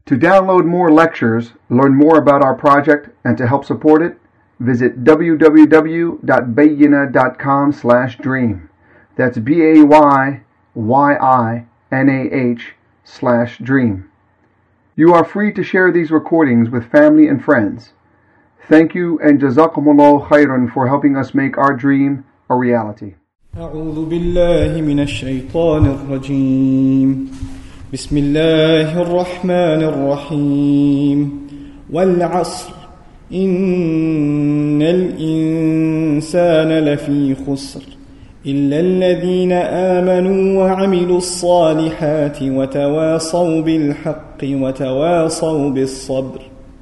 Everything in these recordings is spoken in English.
To download more lectures, learn more about our project, and to help support it, visit www.bayyinah.com/dream. That's BAYYINAH/dream. You are free to share these recordings with family and friends. Thank you and Jazakumullah khairan for helping us make our dream a reality. أعوذ بالله من الشيطان الرجيم بسم الله الرحمن الرحيم والعصر إن الإنسان لفي خسر إلا الذين آمنوا وعملوا الصالحات وتواصوا بالحق وتواصوا بالصبر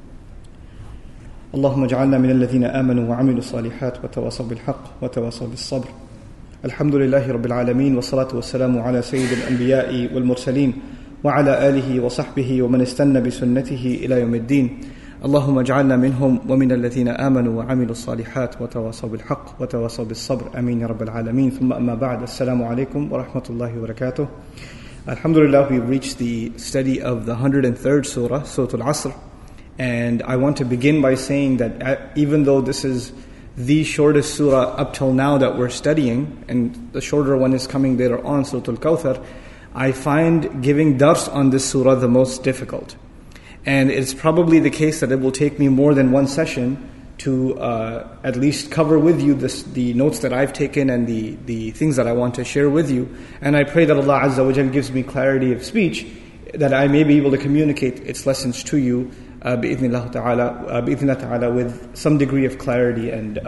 اللهم اجعلنا من الذين آمنوا وعملوا الصالحات وتواصوا بالحق وتواصوا بالصبر. Alhamdulillahi Rabbil Alameen wa salatu wa salamu ala Sayyid al-Anbiya'i wal Mursaleen wa ala alihi wa sahbihi wa man istanna bi sunnatihi ila yawmiddin. Allahumma ij'alna minhum wa min alladhina amanu wa amilu salihat wa tawasaw bil haqq wa tawasaw bis sabr. Ameen ya Rabbil Alameen. Thumma amma ba'd. Assalamu alaikum wa rahmatullahi wa barakatuh. Alhamdulillah, we've reached the study of the 103rd surah, Surah Al-Asr. And I want to begin by saying that even though this is the shortest surah up till now that we're studying, and the shorter one is coming later on, Surah Al-Kawthar, I find giving dars on this surah the most difficult. And it's probably the case that it will take me more than one session to at least cover with you the notes that I've taken and the things that I want to share with you. And I pray that Allah Azza wa Jal gives me clarity of speech, that I may be able to communicate its lessons to you بإذن الله ta'ala with some degree of clarity and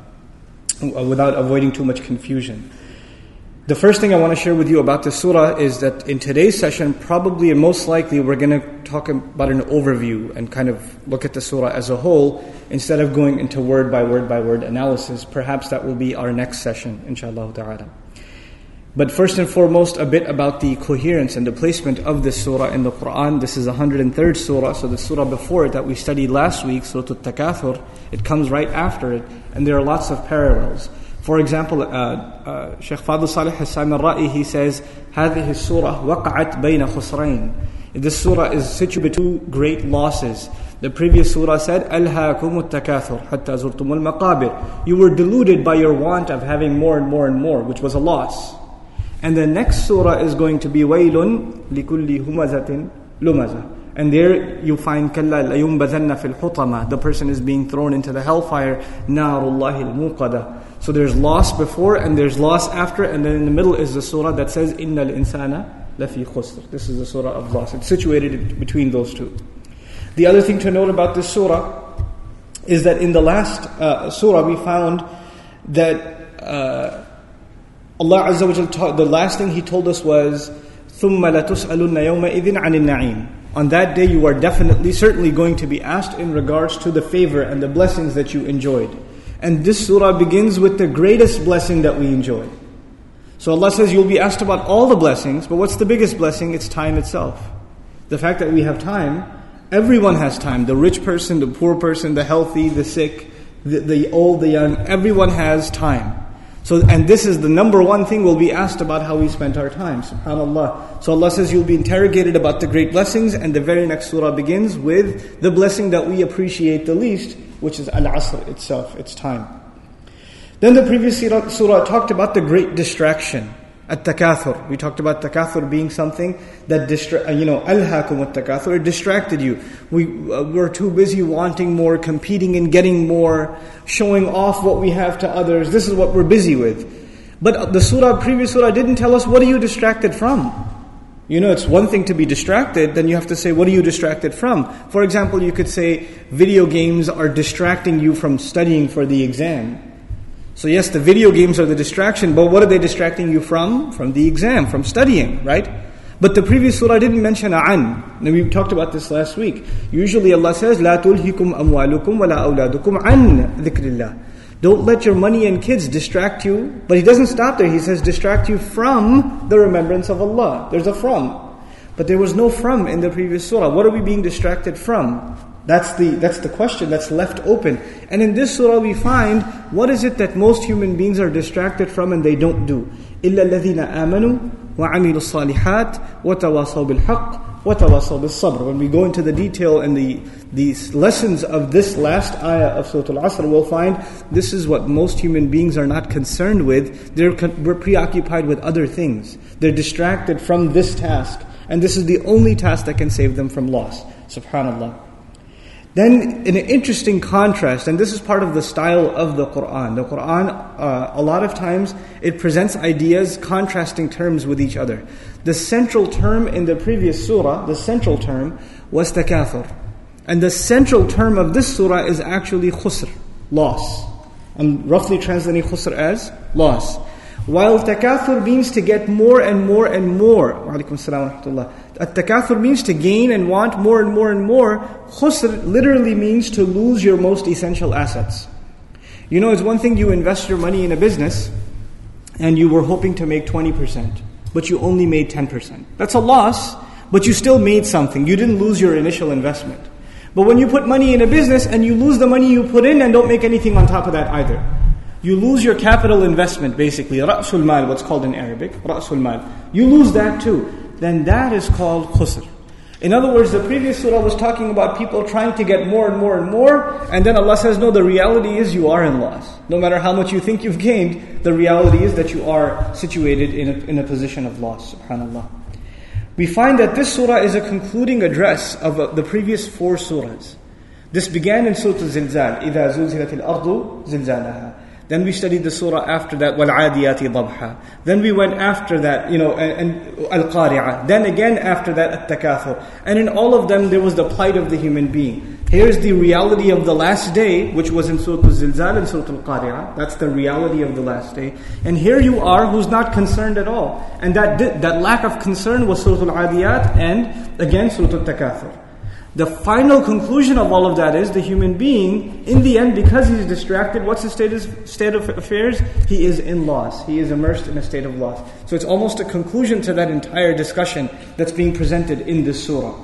without avoiding too much confusion. The first thing I want to share with you about this surah is that in today's session, probably and most likely we're going to talk about an overview and kind of look at the surah as a whole instead of going into word by word analysis. Perhaps that will be our next session, inshallah ta'ala. But first and foremost, a bit about the coherence and the placement of this surah in the Quran. This is the 103rd surah, so the surah before it that we studied last week, Surah Al-Takathur, it comes right after it, and there are lots of parallels. For example, Shaykh Fadl Salih Hassan al-Ra'i, he says, هذه السورة وقعت بين خسرين. This surah is situated between two great losses. The previous surah said, أَلْهَاكُمُ التَّكَاثُرُ حَتَّى زُرْتُمُ الْمَقَابِرِ. You were deluded by your want of having more and more and more, which was a loss. And the next surah is going to be وَيْلٌ لِكُلِّ هُمَزَةٍ لُمَزَةٍ. And there you find كَلَّا لَيُنْبَذَنَّ فِي الْحُطَمَةِ. The person is being thrown into the hellfire. نَارُ اللَّهِ الْمُوقَدَةِ. So there's loss before and there's loss after, and then in the middle is the surah that says إِنَّ الْإِنسَانَ لَفِي خُسْرٍ. This is the surah of loss. It's situated between those two. The other thing to note about this surah is that in the last surah we found that Allah Azza wa Jal, the last thing He told us was ثُمَّ لَتُسْأَلُنَّ يَوْمَئِذٍ عَنِ النَّعِيمِ. On that day you are certainly going to be asked in regards to the favor and the blessings that you enjoyed. And this surah begins with the greatest blessing that we enjoy. So Allah says you'll be asked about all the blessings, but what's the biggest blessing? It's time itself. The fact that we have time, everyone has time. The rich person, the poor person, the healthy, the sick, the old, the young, everyone has time. So, and this is the number one thing we'll be asked about, how we spent our time. SubhanAllah. So Allah says you'll be interrogated about the great blessings, and the very next surah begins with the blessing that we appreciate the least, which is Al-Asr itself, its time. Then the previous surah talked about the great distraction, At-Takathur. We talked about Takathur being something that Alhaakum At-Takathur, it distracted you. We're too busy wanting more, competing and getting more, showing off what we have to others. This is what we're busy with. But the previous surah didn't tell us, what are you distracted from? It's one thing to be distracted, then you have to say, what are you distracted from? For example, you could say, video games are distracting you from studying for the exam. So yes, the video games are the distraction, but what are they distracting you from? From the exam, from studying, right? But the previous surah didn't mention an. And we talked about this last week. Usually Allah says, لَا تُلْهِكُمْ أَمْوَالُكُمْ وَلَا أَوْلَادُكُمْ عَنْ ذِكْرِ اللَّهِ. Don't let your money and kids distract you. But He doesn't stop there. He says, distract you from the remembrance of Allah. There's a from. But there was no from in the previous surah. What are we being distracted from? That's the question that's left open. And in this surah we find, what is it that most human beings are distracted from and they don't do? إِلَّا الَّذِينَ آمَنُوا وعملوا الصالحات وتواصوا بالحق وتواصوا بالصبر. When we go into the detail and these lessons of this last ayah of Surah Al-Asr, we'll find this is what most human beings are not concerned with. We're preoccupied with other things. They're distracted from this task. And this is the only task that can save them from loss. SubhanAllah. Then, in an interesting contrast, and this is part of the style of the Qur'an. The Qur'an, a lot of times, it presents ideas contrasting terms with each other. The central term in the previous surah, the central term, was takathur. And the central term of this surah is actually khusr, loss. I'm roughly translating khusr as loss. While takathur means to get more and more and more. Wa alaikum assalam wa rahmatullah. At-takathur means to gain and want more and more and more. Khusr literally means to lose your most essential assets. You know, it's one thing you invest your money in a business and you were hoping to make 20%, but you only made 10%. That's a loss, but you still made something. You didn't lose your initial investment. But when you put money in a business and you lose the money you put in and don't make anything on top of that either, you lose your capital investment basically. Ra'sul mal, what's called in Arabic. Ra'sul mal. You lose that too. Then that is called khusr. In other words, the previous surah was talking about people trying to get more and more and more. And then Allah says, no, the reality is you are in loss. No matter how much you think you've gained, the reality is that you are situated in a position of loss. SubhanAllah. We find that this surah is a concluding address of the previous 4 surahs. This began in Surah Al-Zilzal. إِذَا زُلْزِلَتِ الْأَرْضُ زِلْزَالَهَا. Then we studied the surah after that, وَالْعَادِيَاتِ ضَبْحًا. Then we went after that, and Al-Qari'ah. Then again after that, At-Takathur. And in all of them, there was the plight of the human being. Here's the reality of the last day, which was in Surah Al-Zilzal and Surah Al-Qari'ah. That's the reality of the last day. And here you are, who's not concerned at all. And that lack of concern was Surah Al-Adiyat and again Surah Al-Takathur. The final conclusion of all of that is the human being, in the end, because he's distracted, what's his state of affairs? He is in loss. He is immersed in a state of loss. So it's almost a conclusion to that entire discussion that's being presented in this surah.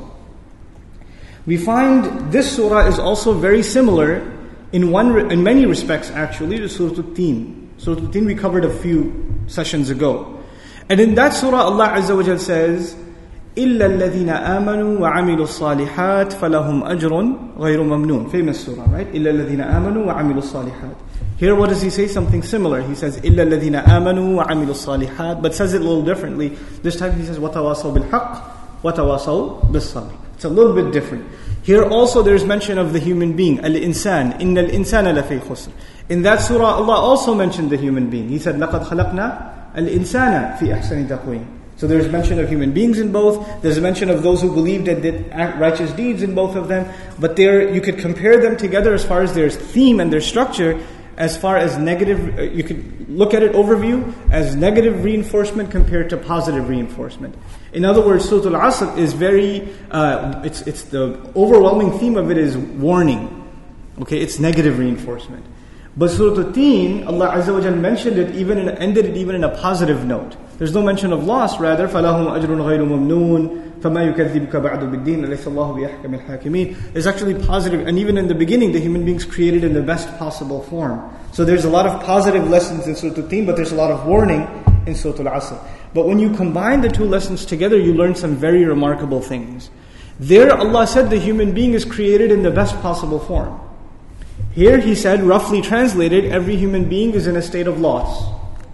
We find this surah is also very similar in many respects actually to Surah Al-Teen. Surah Al-Teen we covered a few sessions ago. And in that surah Allah Azza wa Jal says, إِلَّا الَّذِينَ آمَنُوا وَعَمِلُوا الصَّالِحَاتِ فَلَهُمْ أَجْرٌ غَيْرُ مَمْنُونَ. Famous surah, right? إِلَّا الَّذِينَ آمَنُوا وَعَمِلُوا الصَّالِحَاتِ. Here what does he say? Something similar. He says إِلَّا الَّذِينَ آمَنُوا وَعَمِلُوا الصَّالِحَاتِ, but says it a little differently. This time he says وَتَوَاصَوْا بِالْحَقِّ وَتَوَاصَوْا بِالصَّبْرِ. It's a little bit different. Here also there is mention of the human being. Al-insan. إِنَّ الْإِنسَانَ لَفِي خُسْرٍ. In that surah Allah also mentioned the human being. He said لَقَدْ خَلَقْنَا الْإِنسَانَ فِي أَحْسَنِ تَقْوِيمٍ. So there's mention of human beings in both. There's a mention of those who believed and did righteous deeds in both of them. But there, you could compare them together as far as their theme and their structure. As far as negative, you could look at it overview as negative reinforcement compared to positive reinforcement. In other words, Surah Al-Asr is very, it's the overwhelming theme of it is warning. Okay, it's negative reinforcement. But Surah Al-Teen, Allah Azza wa Jal mentioned it ended it even in a positive note. There's no mention of loss, rather, فَلَهُمْ أَجْرٌ غَيْرُ مَمْنُونَ فَمَا يُكَذِّبُكَ بَعْدُ بِالدِّينِ أَلَيْسَ اللَّهُ بِأَحْكَمِ الْحَاكِمِينَ. It's actually positive, and even in the beginning, the human beings created in the best possible form. So there's a lot of positive lessons in Surah Al-Teen, but there's a lot of warning in Surah Al-Asr. But when you combine the two lessons together, you learn some very remarkable things. There, Allah said the human being is created in the best possible form. Here he said, roughly translated, every human being is in a state of loss.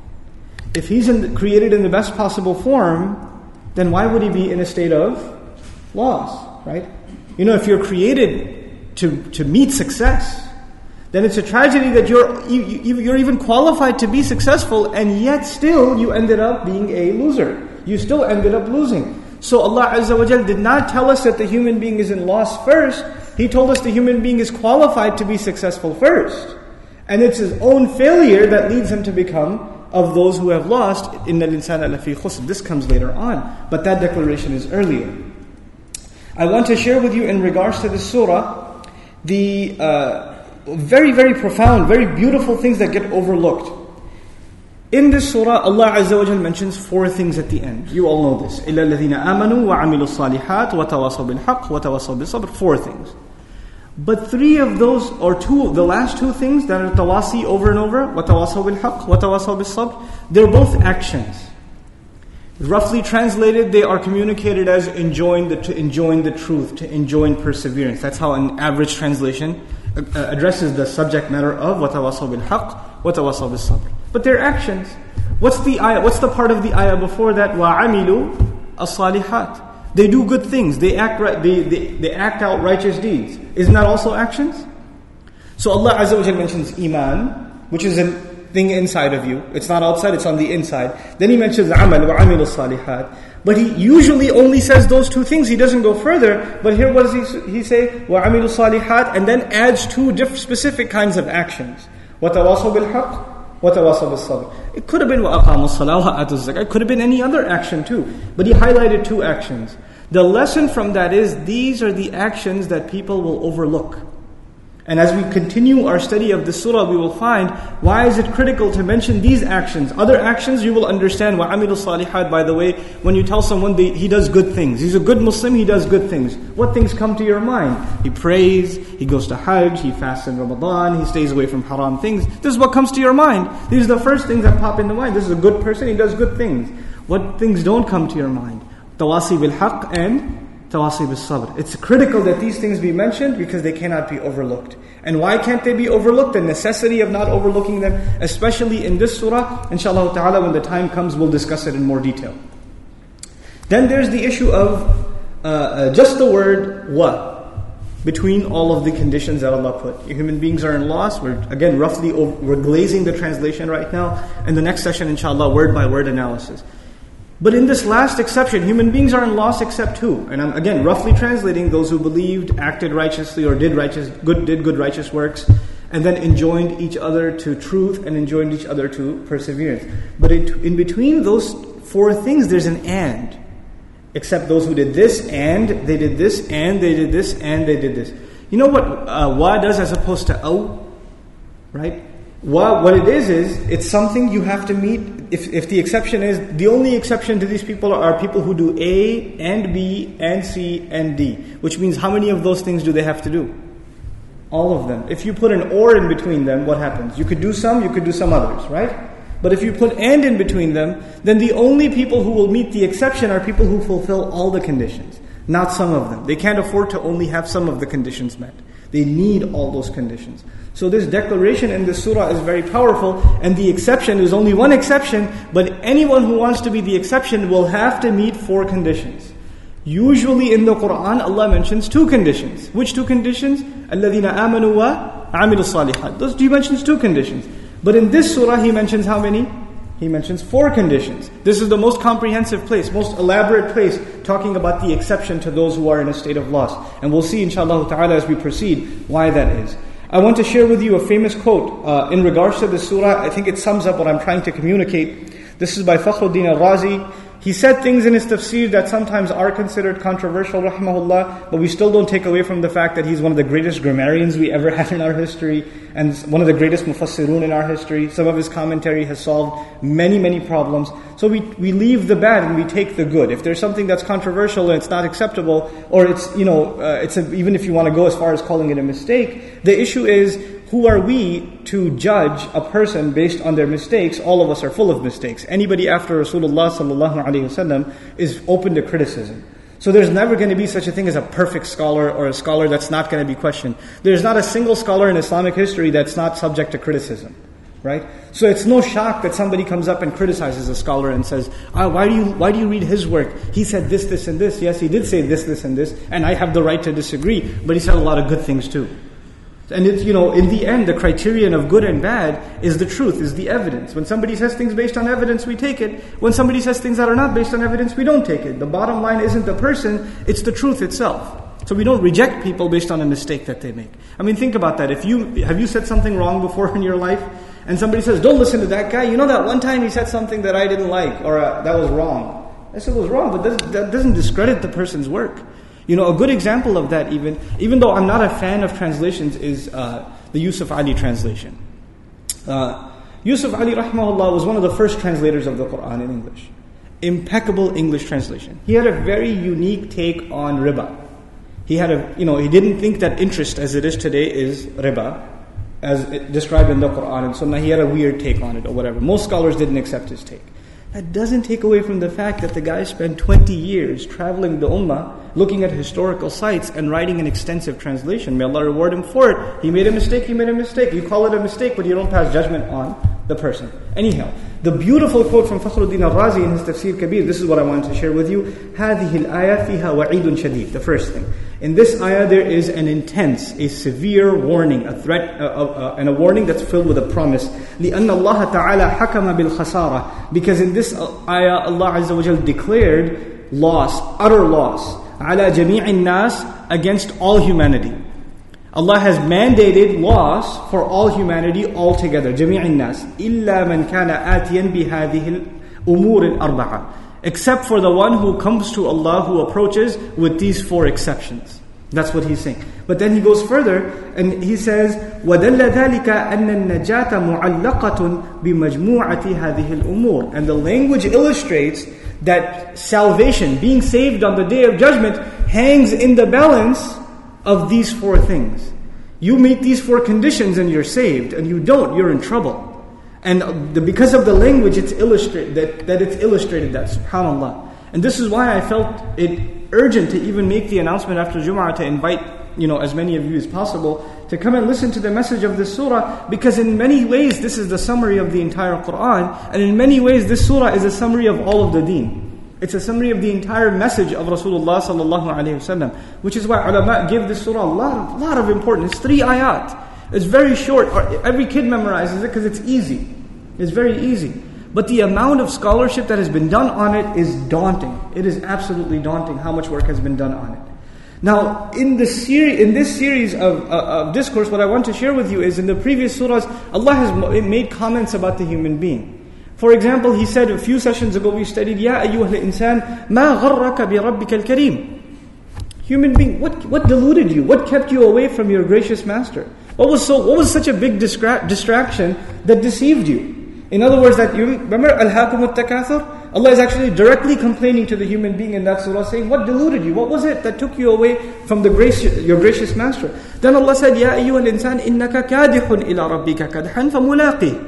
If he's created in the best possible form, then why would he be in a state of loss, right? You know, if you're created to meet success, then it's a tragedy that you're even qualified to be successful, and yet still you ended up being a loser. You still ended up losing. So Allah Azza wa Jal did not tell us that the human being is in loss first. He told us the human being is qualified to be successful first. And it's his own failure that leads him to become of those who have lost. إِنَّ الْإِنسَانَ لَفِي خُسْرٍ. This comes later on, but that declaration is earlier. I want to share with you in regards to this surah the very, very profound, very beautiful things that get overlooked. In this surah, Allah Azza wa Jal mentions 4 things at the end. You all know this. إِلَّا الَّذِينَ آمَنُوا وَعَمِلُوا الصَّالِحَاتِ وَتَوَاصَوْا بِالْحَقِّ وَتَوَاصَوْا بِالصَّبْرِ. 4 things. But 3 of those, or 2, the last 2 things that are tawasi over and over, وَتَوَاصَوْا بِالْحَقِّ وَتَوَاصَوْا بِالصَّبْرِ, they're both actions. Roughly translated, they are communicated as enjoying the truth, to enjoying perseverance. That's how an average translation addresses the subject matter of وَتَوَاصَوْا بِالْحَقِّ وَتَوَاصَوْا بِالصَّبْرِ. But their actions. What's the ayah? What's the part of the ayah before that? وَعَمِلُوا الصَّالِحَاتِ. They do good things. They act right. They act out righteous deeds. Isn't that also actions? So Allah Azza wa Jalla mentions iman, which is a thing inside of you. It's not outside, it's on the inside. Then He mentions amal, وَعَمِلُوا الصَّالِحَاتِ. But He usually only says those two things. He doesn't go further. But here what does He say? وَعَمِلُوا الصَّالِحَاتِ. And then adds two specific kinds of actions. وَتَوَاصَوْا بِالْحَقِّ وَتَوَاصَوْا بِالصَّبْرِ. It could have been وَأَقَامُوا الصَّلَاةَ وَآتُوا الزَّكَاةَ. It could have been any other action too. But He highlighted two actions. The lesson from that is, these are the actions that people will overlook. And as we continue our study of the surah, we will find, why is it critical to mention these actions? Other actions you will understand. وَعَمِلُوا الصَّالِحَاتِ, by the way, when you tell someone he does good things. He's a good Muslim, he does good things. What things come to your mind? He prays, he goes to Hajj, he fasts in Ramadan, he stays away from haram things. This is what comes to your mind. These are the first things that pop in the mind. This is a good person, he does good things. What things don't come to your mind? Tawasi bil haqq and Tawasi bil sabr. It's critical that these things be mentioned because they cannot be overlooked. And why can't they be overlooked? The necessity of not overlooking them, especially in this surah. Inshallah ta'ala, when the time comes, we'll discuss it in more detail. Then there's the issue of just the word wa between all of the conditions that Allah put. Human beings are in loss. We're glazing the translation right now. In the next session, inshallah, word by word analysis. But in this last exception, human beings are in loss except who? And I'm again roughly translating: those who believed, acted righteously, or did good righteous works, and then enjoined each other to truth and enjoined each other to perseverance. But in between those four things, there's an and. Except those who did this, and they did this, and they did this, and they did this. You know what wa does as opposed to aw? Right? What it is it's something you have to meet. If the exception is, the only exception to these people are people who do A and B and C and D, which means how many of those things do they have to do? All of them. If you put an or in between them, what happens? You could do some others, right? But if you put and in between them, then the only people who will meet the exception are people who fulfill all the conditions, not some of them. They can't afford to only have some of the conditions met. They need all those conditions. So this declaration in this surah is very powerful, and the exception is only one exception, but anyone who wants to be the exception will have to meet four conditions. Usually in the Quran, Allah mentions two conditions. Which two conditions? الَّذِينَ آمَنُوا وَعَمِلُوا الصَّالِحَاتِ. Those He mentions two conditions. But in this surah, He mentions how many? He mentions four conditions. This is the most comprehensive place, most elaborate place, talking about the exception to those who are in a state of loss. And we'll see, inshallah ta'ala, as we proceed, why that is. I want to share with you a famous quote in regards to this surah. I think it sums up what I'm trying to communicate. This is by Fakhruddin al-Razi. He said things in his tafsir that sometimes are considered controversial, rahimahullah, but we still don't take away from the fact that he's one of the greatest grammarians we ever had in our history, and one of the greatest mufassirun in our history. Some of his commentary has solved many, many problems. So we leave the bad and we take the good. If there's something that's controversial and it's not acceptable, or it's, even if you want to go as far as calling it a mistake, the issue is, who are we to judge a person based on their mistakes? All of us are full of mistakes. Anybody after Rasulullah sallallahu alaihi wasallam is open to criticism. So there's never going to be such a thing as a perfect scholar or a scholar that's not going to be questioned. There's not a single scholar in Islamic history that's not subject to criticism. Right? So it's no shock that somebody comes up and criticizes a scholar and says, why do you read his work? He said this, this, and this. Yes, he did say this, this, and this, and I have the right to disagree, but he said a lot of good things too. And it's, in the end, the criterion of good and bad is the truth, is the evidence. When somebody says things based on evidence, we take it. When somebody says things that are not based on evidence, we don't take it. The bottom line isn't the person, it's the truth itself. So we don't reject people based on a mistake that they make. I mean, think about that. Have you said something wrong before in your life? And somebody says, don't listen to that guy. You know that one time he said something that I didn't like, or that was wrong. I said it was wrong, but that doesn't discredit the person's work. A good example of that, even though I'm not a fan of translations, is the Yusuf Ali translation. Yusuf Ali rahimahullah was one of the first translators of the Quran in English. Impeccable English translation. He had a very unique take on riba. He didn't think that interest as it is today is riba, as described in the Quran and Sunnah. He had a weird take on it or whatever. Most scholars didn't accept his take. That doesn't take away from the fact that the guy spent 20 years traveling the ummah, looking at historical sites and writing an extensive translation. May Allah reward him for it. He made a mistake. You call it a mistake, but you don't pass judgment on the person. Anyhow, the beautiful quote from Fakhruddin al-Razi in his Tafsir Kabir, this is what I wanted to share with you. هَذِهِ الْآيَةِ فِيهَا وَعِيدٌ شَدِيدٌ. The first thing. In this ayah there is an intense, a severe warning, a threat, and a warning that's filled with a promise. لِأَنَّ اللَّهَ تَعَالَى حَكَمَ بِالْخَسَارَةِ. Because in this ayah Allah Azza wa Jal declared loss, utter loss, عَلَى جَمِيعِ النَّاسِ, against all humanity. Allah has mandated loss for all humanity altogether. جَمِيعِ النَّاسِ إِلَّا مَنْ كَانَ آتِيًا بِهَذِهِ الْأُمُورِ الْأَرْبَعَةِ. Except for the one who comes to Allah, who approaches with these 4 exceptions. That's what he's saying. But then he goes further and he says, وَدَلَّ ذَلِكَ أَنَّ النَّجَاةَ مُعَلَّقَةٌ بِمَجْمُوعَةِ هَذِهِ الْأُمُورِ. And the language illustrates that salvation, being saved on the Day of Judgment, hangs in the balance of these 4 things. You meet these 4 conditions and you're saved, and you don't, you're in trouble. And because of the language, it's illustrated that it's illustrated that, subhanAllah. And this is why I felt it urgent to even make the announcement after Jum'ah to invite, as many of you as possible to come and listen to the message of this surah, because in many ways this is the summary of the entire Quran, and in many ways this surah is a summary of all of the deen. It's a summary of the entire message of Rasulullah sallallahu alaihi wasallam, which is why ulama give this surah a lot of importance. It's 3 ayat. It's very short. Every kid memorizes it because it's easy. It's very easy. But the amount of scholarship that has been done on it is daunting. It is absolutely daunting how much work has been done on it. Now, in this series of discourse, what I want to share with you is in the previous surahs, Allah has made comments about the human being. For example, He said a few sessions ago, we studied, يَا أَيُّهَا الْإِنسَانِ مَا غَرَّكَ بِرَبِّكَ الْكَرِيمِ. Human being, what deluded you? What kept you away from your gracious master? What was such a big distraction that deceived you? In other words, that you remember Al-Hakum al-Takathur? Allah is actually directly complaining to the human being in that surah, saying, what deluded you? What was it that took you away from your gracious master? Then Allah said, Ya ayyuhal insan innaka kadihun ila rabbika kadhan famulaqi.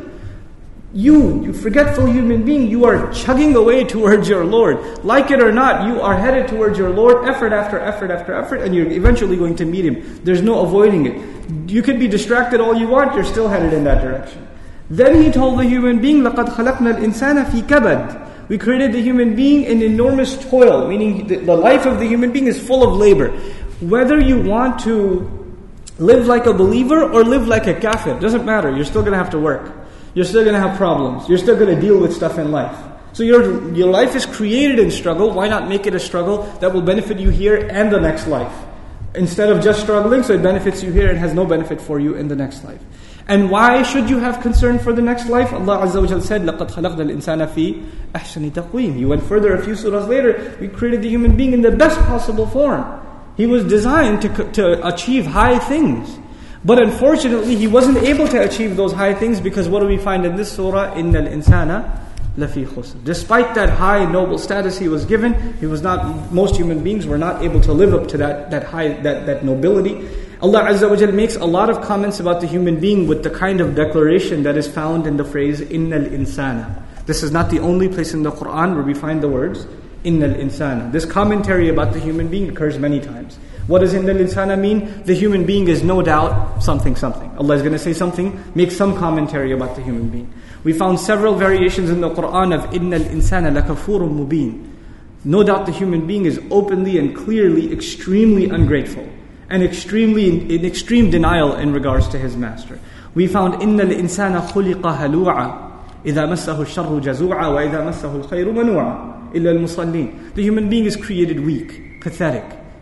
You forgetful human being, you are chugging away towards your Lord. Like it or not, you are headed towards your Lord, effort after effort after effort, and you're eventually going to meet Him. There's no avoiding it. You can be distracted all you want, you're still headed in that direction. Then He told the human being, لَقَدْ خَلَقْنَا الْإِنسَانَ فِي كَبَدٍ. We created the human being in enormous toil, meaning the life of the human being is full of labor. Whether you want to live like a believer or live like a kafir, doesn't matter, you're still going to have to work. You're still going to have problems. You're still going to deal with stuff in life. So your life is created in struggle. Why not make it a struggle that will benefit you here and the next life? Instead of just struggling, so it benefits you here and has no benefit for you in the next life. And why should you have concern for the next life? Allah Azza wa Jalla said, لَقَدْ خَلَقْنَا الْإِنسَانَ فِي أَحْسَنِ تَقْوِيمٍ. He went further a few surahs later. We created the human being in the best possible form. He was designed to achieve high things. But unfortunately, he wasn't able to achieve those high things because what do we find in this surah? إِنَّ الْإِنسَانَ لَفِي خُسْرٍ. Despite that high noble status he was given, most human beings were not able to live up to that nobility. Allah Azza wa Jal makes a lot of comments about the human being with the kind of declaration that is found in the phrase إِنَّ الْإِنسَانَ. This is not the only place in the Quran where we find the words إِنَّ الْإِنسَانَ. This commentary about the human being occurs many times. What does إِنَّ الْإِنسَانَ mean? The human being is no doubt something. Allah is going to say something, make some commentary about the human being. We found several variations in the Quran of إِنَّ الْإِنسَانَ لَكَفُورٌ مُبِينٌ. No doubt the human being is openly and clearly extremely ungrateful and in extreme denial in regards to his master. We found إِنَّ الْإِنسَانَ خُلِقَ هَلُوعًا إِذَا مَسَّهُ الشَّرُّ جَزُوعًا وَإِذَا مَسَّهُ الْخَيْرُ مَنُوعًا إِلَّا الْمُصَلِّينَ. The human being is created weak, pathetic,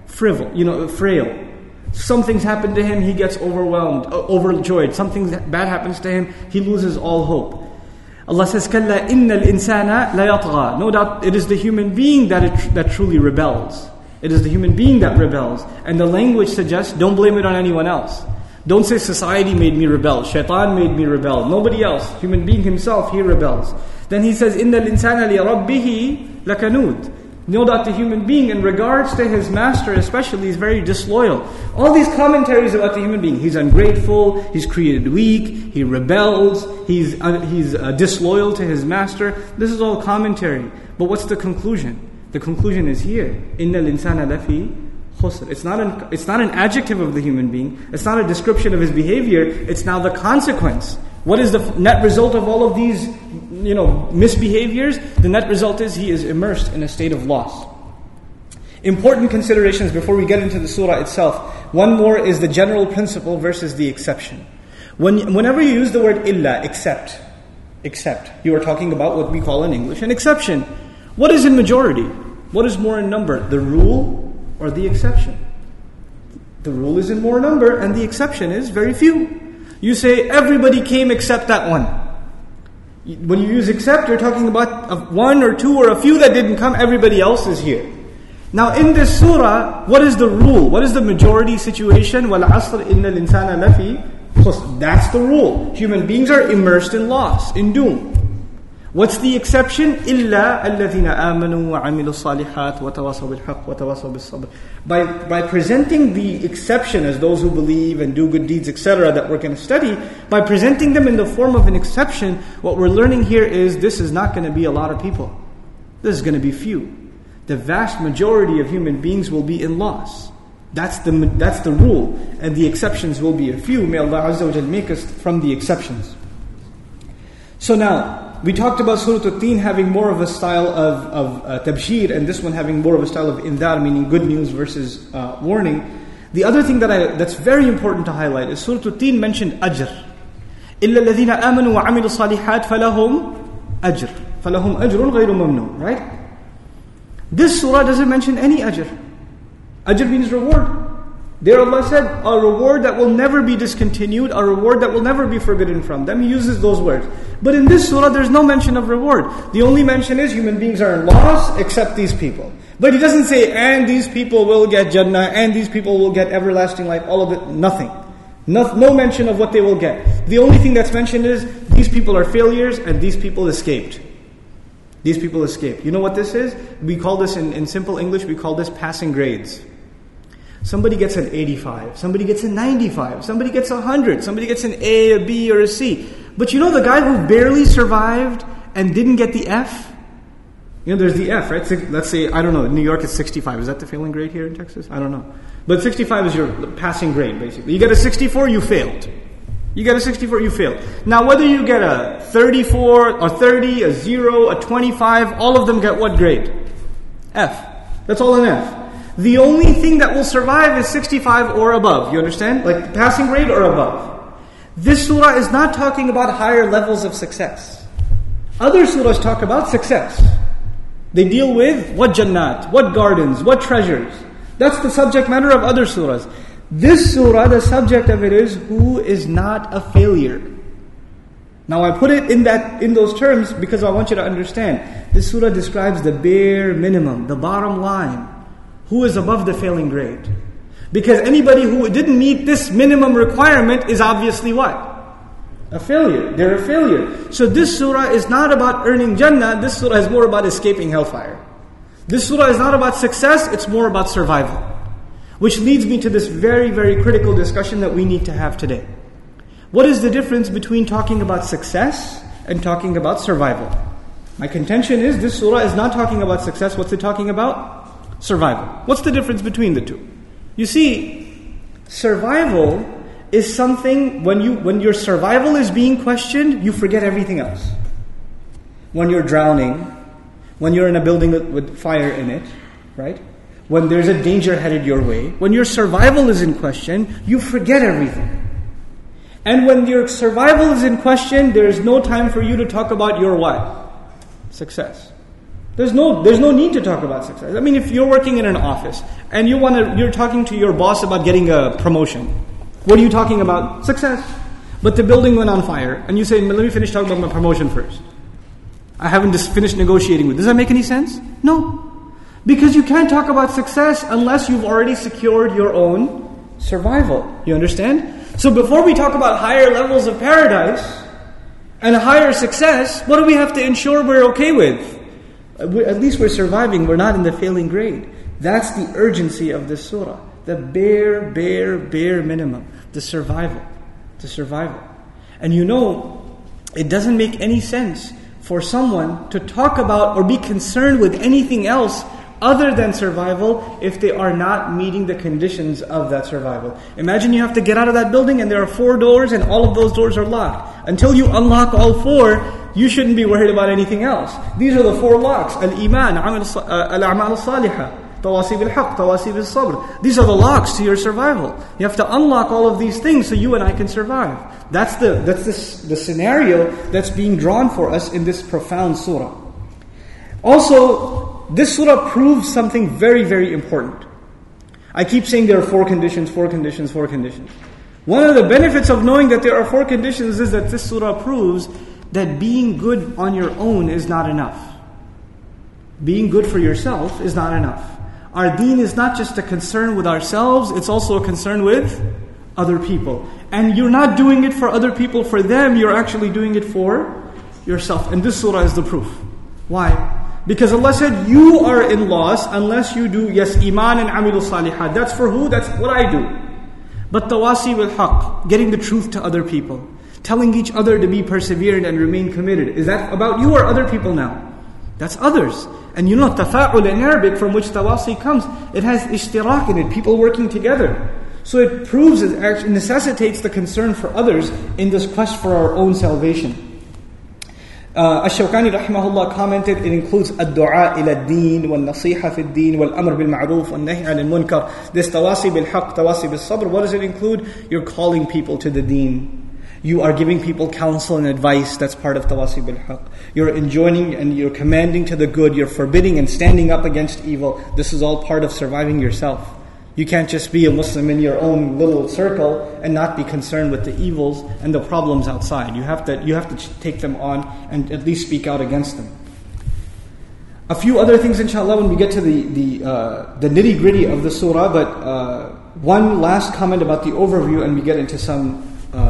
frail. Some things happen to him, he gets overwhelmed, overjoyed. Something bad happens to him, he loses all hope. Allah says, كَلَّا إِنَّ الْإِنسَانَ لَيَطْغَى. No doubt it is the human being that truly rebels. It is the human being that rebels. And the language suggests, don't blame it on anyone else. Don't say society made me rebel, shaitan made me rebel. Nobody else. Human being himself, he rebels. Then he says, إِنَّ الْإِنسَانَ لِرَبِّهِ لَكَنُودٌ. Know that the human being, in regards to his master especially, is very disloyal. All these commentaries about the human being, he's ungrateful, he's created weak, he rebels, he's disloyal to his master. This is all commentary. But what's the conclusion? The conclusion is here. Inna al-insana lafi khusr. It's not an adjective of the human being. It's not a description of his behavior. It's now the consequence. What is the net result of all of these, misbehaviors? The net result is he is immersed in a state of loss. Important considerations before we get into the surah itself. One more is the general principle versus the exception. Whenever you use the word illa, except, you are talking about what we call in English an exception. What is in majority? What is more in number? The rule or the exception? The rule is in more number and the exception is very few. You say, everybody came except that one. When you use except, you're talking about one or two or a few that didn't come, everybody else is here. Now in this surah, what is the rule? What is the majority situation? وَالْعَصْرِ إِنَّ الْإِنسَانَ لَفِي خُسْرٍ. That's the rule. Human beings are immersed in loss, in doom. What's the exception? إِلَّا الَّذِينَ آمَنُوا وَعَمِلُوا الصَّالِحَاتِ وَتَوَاصَوْا بِالْحَقِّ وَتَوَاصَوْا بِالصَّبْرِ. By presenting the exception as those who believe and do good deeds, etc., that we're going to study, by presenting them in the form of an exception, what we're learning here is this is not going to be a lot of people. This is going to be few. The vast majority of human beings will be in loss. That's the rule. And the exceptions will be a few. May Allah Azza wa Jal make us from the exceptions. So now, we talked about Surah At-Teen having more of a style of tabshir, and this one having more of a style of indar, meaning good news versus warning. The other thing that's very important to highlight is Surah At-Teen mentioned ajr. إِلَّا الَّذِينَ آمَنُوا وَعَمِلُوا الصَّالِحَاتِ فَلَهُمْ أَجْرٌ غَيْرُ مَمْنُونَ. Right? This surah doesn't mention any ajr. Ajr means reward. There Allah said, a reward that will never be discontinued, a reward that will never be forbidden from them. He uses those words. But in this surah, there's no mention of reward. The only mention is human beings are in loss except these people. But He doesn't say, and these people will get Jannah, and these people will get everlasting life, all of it, nothing. No mention of what they will get. The only thing that's mentioned is, these people are failures, and these people escaped. These people escaped. You know what this is? We call this, in simple English, we call this passing grades. Somebody gets an 85, somebody gets a 95, somebody gets 100, somebody gets an A, a B, or a C. But you know the guy who barely survived and didn't get the F? There's the F, right? Let's say, I don't know, in New York it's 65. Is that the failing grade here in Texas? I don't know. But 65 is your passing grade, basically. You get a 64, you failed. You get a 64, you failed. Now whether you get a 34, a 30, a 0, a 25, all of them get what grade? F. That's all an F. The only thing that will survive is 65 or above. You understand? Like passing grade or above. This surah is not talking about higher levels of success. Other surahs talk about success. They deal with what jannat, what gardens, what treasures. That's the subject matter of other surahs. This surah, the subject of it is who is not a failure. Now I put it in those terms because I want you to understand. This surah describes the bare minimum, the bottom line. Who is above the failing grade? Because anybody who didn't meet this minimum requirement is obviously what? A failure. They're a failure. So this surah is not about earning Jannah. This surah is more about escaping hellfire. This surah is not about success. It's more about survival. Which leads me to this very, very critical discussion that we need to have today. What is the difference between talking about success and talking about survival? My contention is this surah is not talking about success. What's it talking about? Survival. What's the difference between the two? You see, survival is something, when your survival is being questioned, you forget everything else. When you're drowning, when you're in a building with fire in it, right? When there's a danger headed your way, when your survival is in question, you forget everything. And when your survival is in question, there's no time for you to talk about your what? Success. There's no need to talk about success. I mean, if you're working in an office and you're talking to your boss about getting a promotion, what are you talking about? Success. But the building went on fire, and you say, let me finish talking about my promotion first. I haven't just finished negotiating with. Does that make any sense? No. Because you can't talk about success unless you've already secured your own survival. You understand? So before we talk about higher levels of paradise and higher success, what do we have to ensure we're okay with? At least we're surviving, we're not in the failing grade. That's the urgency of this surah. The bare minimum. The survival. And it doesn't make any sense for someone to talk about or be concerned with anything else other than survival if they are not meeting the conditions of that survival. Imagine you have to get out of that building and there are 4 doors and all of those doors are locked. Until you unlock all 4, you shouldn't be worried about anything else. These are the 4 locks. Al-Iman, Al-A'mal al-Salihah, Tawasi bil-Haq, Tawasi bil-Sabr. These are the locks to your survival. You have to unlock all of these things so you and I can survive. That's the scenario that's being drawn for us in this profound surah. Also, this surah proves something very, very important. I keep saying there are 4 conditions. One of the benefits of knowing that there are 4 conditions is that this surah proves that being good on your own is not enough. Being good for yourself is not enough. Our deen is not just a concern with ourselves, it's also a concern with other people. And you're not doing it for other people, for them, you're actually doing it for yourself. And this surah is the proof. Why? Because Allah said, you are in loss unless you do, iman and amilu salihat. That's for who? That's what I do. But tawasi bil haqq, getting the truth to other people. Telling each other to be perseverant and remain committed. Is that about you or other people now? That's others. And tafa'ul in Arabic, from which tawasi comes, it has ishtirak in it, people working together. So it proves, it actually necessitates the concern for others in this quest for our own salvation. Ash-Shawkani rahimahullah commented, it includes ad-du'a ila ad-din, wal-nasiha fi ad-din, wal-amr bil-ma'ruf, wal-nahy anil-munkar. This tawasi bil-haq, tawasi bil-sabr, what does it include? You're calling people to the deen. You are giving people counsel and advice, that's part of tawasi bil-haq. You're enjoining and you're commanding to the good, you're forbidding and standing up against evil. This is all part of surviving yourself. You can't just be a Muslim in your own little circle and not be concerned with the evils and the problems outside. You have to take them on and at least speak out against them. A few other things, inshallah, when we get to the nitty-gritty of the surah, but one last comment about the overview and we get into some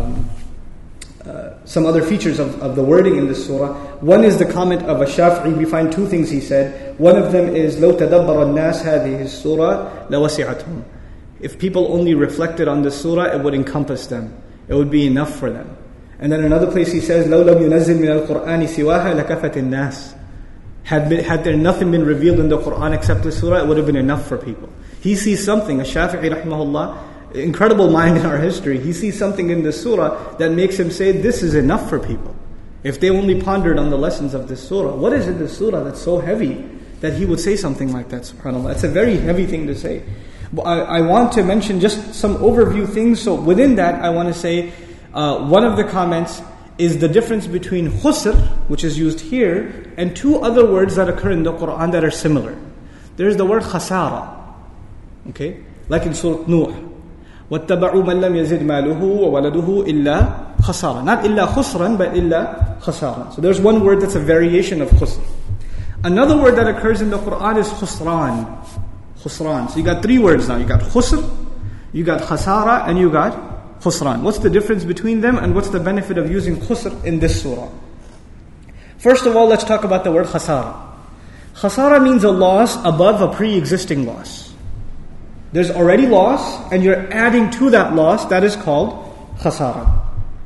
other features of the wording in this surah. One is the comment of Ash-Shafi'i. We find 2 things he said. One of them is لو تدبر الناس هذه السورة لوسعتهم. If people only reflected on this surah, it would encompass them. It would be enough for them. And then another place he says لو لم ينزل من القرآن سواها لكفت الناس. Had there nothing been revealed in the Quran except this surah, it would have been enough for people. He sees something, Ash-Shafi'i rahimahullah, incredible mind in our history, he sees something in this surah that makes him say, this is enough for people. If they only pondered on the lessons of this surah. What is in this surah that's so heavy that he would say something like that, subhanAllah? It's a very heavy thing to say. I want to mention just some overview things. So within that, I want to say, one of the comments is the difference between khusr, which is used here, and 2 other words that occur in the Quran that are similar. There's the word khasara. Okay? Like in Surah Nuh. وَاتَّبَعُوا مَنْ لَمْ يَزِدْ مَالُهُ وَوَلَدُهُ إِلَّا خَسَارًا. Not إِلَّا خُسْرًا, but إِلَّا خَسَارًا. So there's one word that's a variation of khusr. Another word that occurs in the Quran is khusran. Khusran. So you got 3 words now. You got khusr, you got khasara, and you got khusran. What's the difference between them and what's the benefit of using khusr in this surah? First of all, let's talk about the word khasara. Khasara means a loss above a pre-existing loss. There's already loss, and you're adding to that loss. That is called khasara.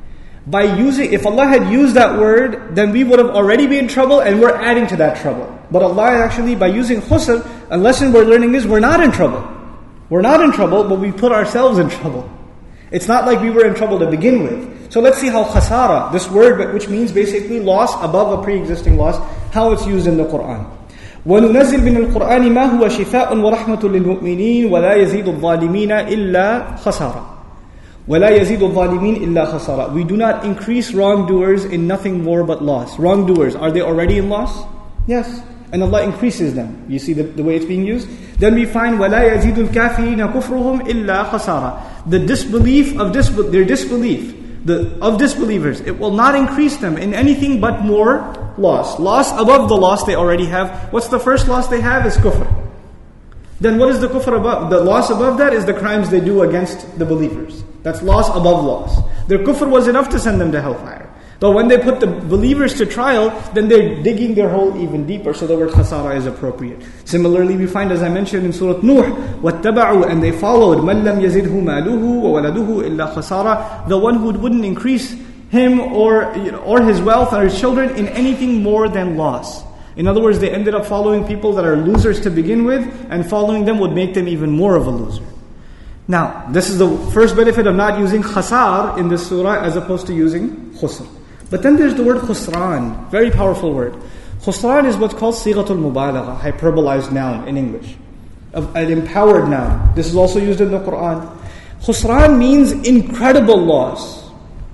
If Allah had used that word, then we would have already been in trouble, and we're adding to that trouble. But Allah actually, by using khusr, a lesson we're learning is we're not in trouble. We're not in trouble, but we put ourselves in trouble. It's not like we were in trouble to begin with. So let's see how khasara, this word which means basically loss above a pre-existing loss, how it's used in the Quran. وَنُنَزِّلْ مِنَ الْقُرْآنِ مَا هُوَ شِفَاءٌ وَرَحْمَةٌ لِلْمُؤْمِنِينَ وَلَا يَزِيدُ الظَّالِمِينَ إِلَّا خَسَارًا. وَلَا يَزِيدُ الظَّالِمِينَ إِلَّا خَسَارًا. We do not increase wrongdoers in nothing more but loss. Wrongdoers, are they already in loss? Yes. And Allah increases them. You see the way it's being used? Then we find وَلَا يَزِيدُ الْكَافِرِينَ كُفْرُهُمْ إِلَّا خَسَارًا. The disbelief of their disbelief of disbelievers, it will not increase them in anything but more loss. Loss above the loss they already have. What's the first loss they have? Is kufr. Then what is the kufr above? The loss above that is the crimes they do against the believers. That's loss above loss. Their kufr was enough to send them to hellfire. But when they put the believers to trial, then they're digging their hole even deeper. So the word khasara is appropriate. Similarly, we find, as I mentioned in Surah Nuh, وَاتَّبَعُوا, and they followed مَنْ لَمْ يَزِدْهُ مَالُهُ وَوَلَدُهُ إِلَّا خَسَارًا, the one who wouldn't increase him or his wealth or his children in anything more than loss. In other words, they ended up following people that are losers to begin with, and following them would make them even more of a loser. Now, this is the first benefit of not using khasar in this surah as opposed to using khusr. But then there's the word khusran, very powerful word. Khusran is what's called sighatul mubalagha, hyperbolized noun in English, an empowered noun. This is also used in the Quran. Khusran means incredible loss,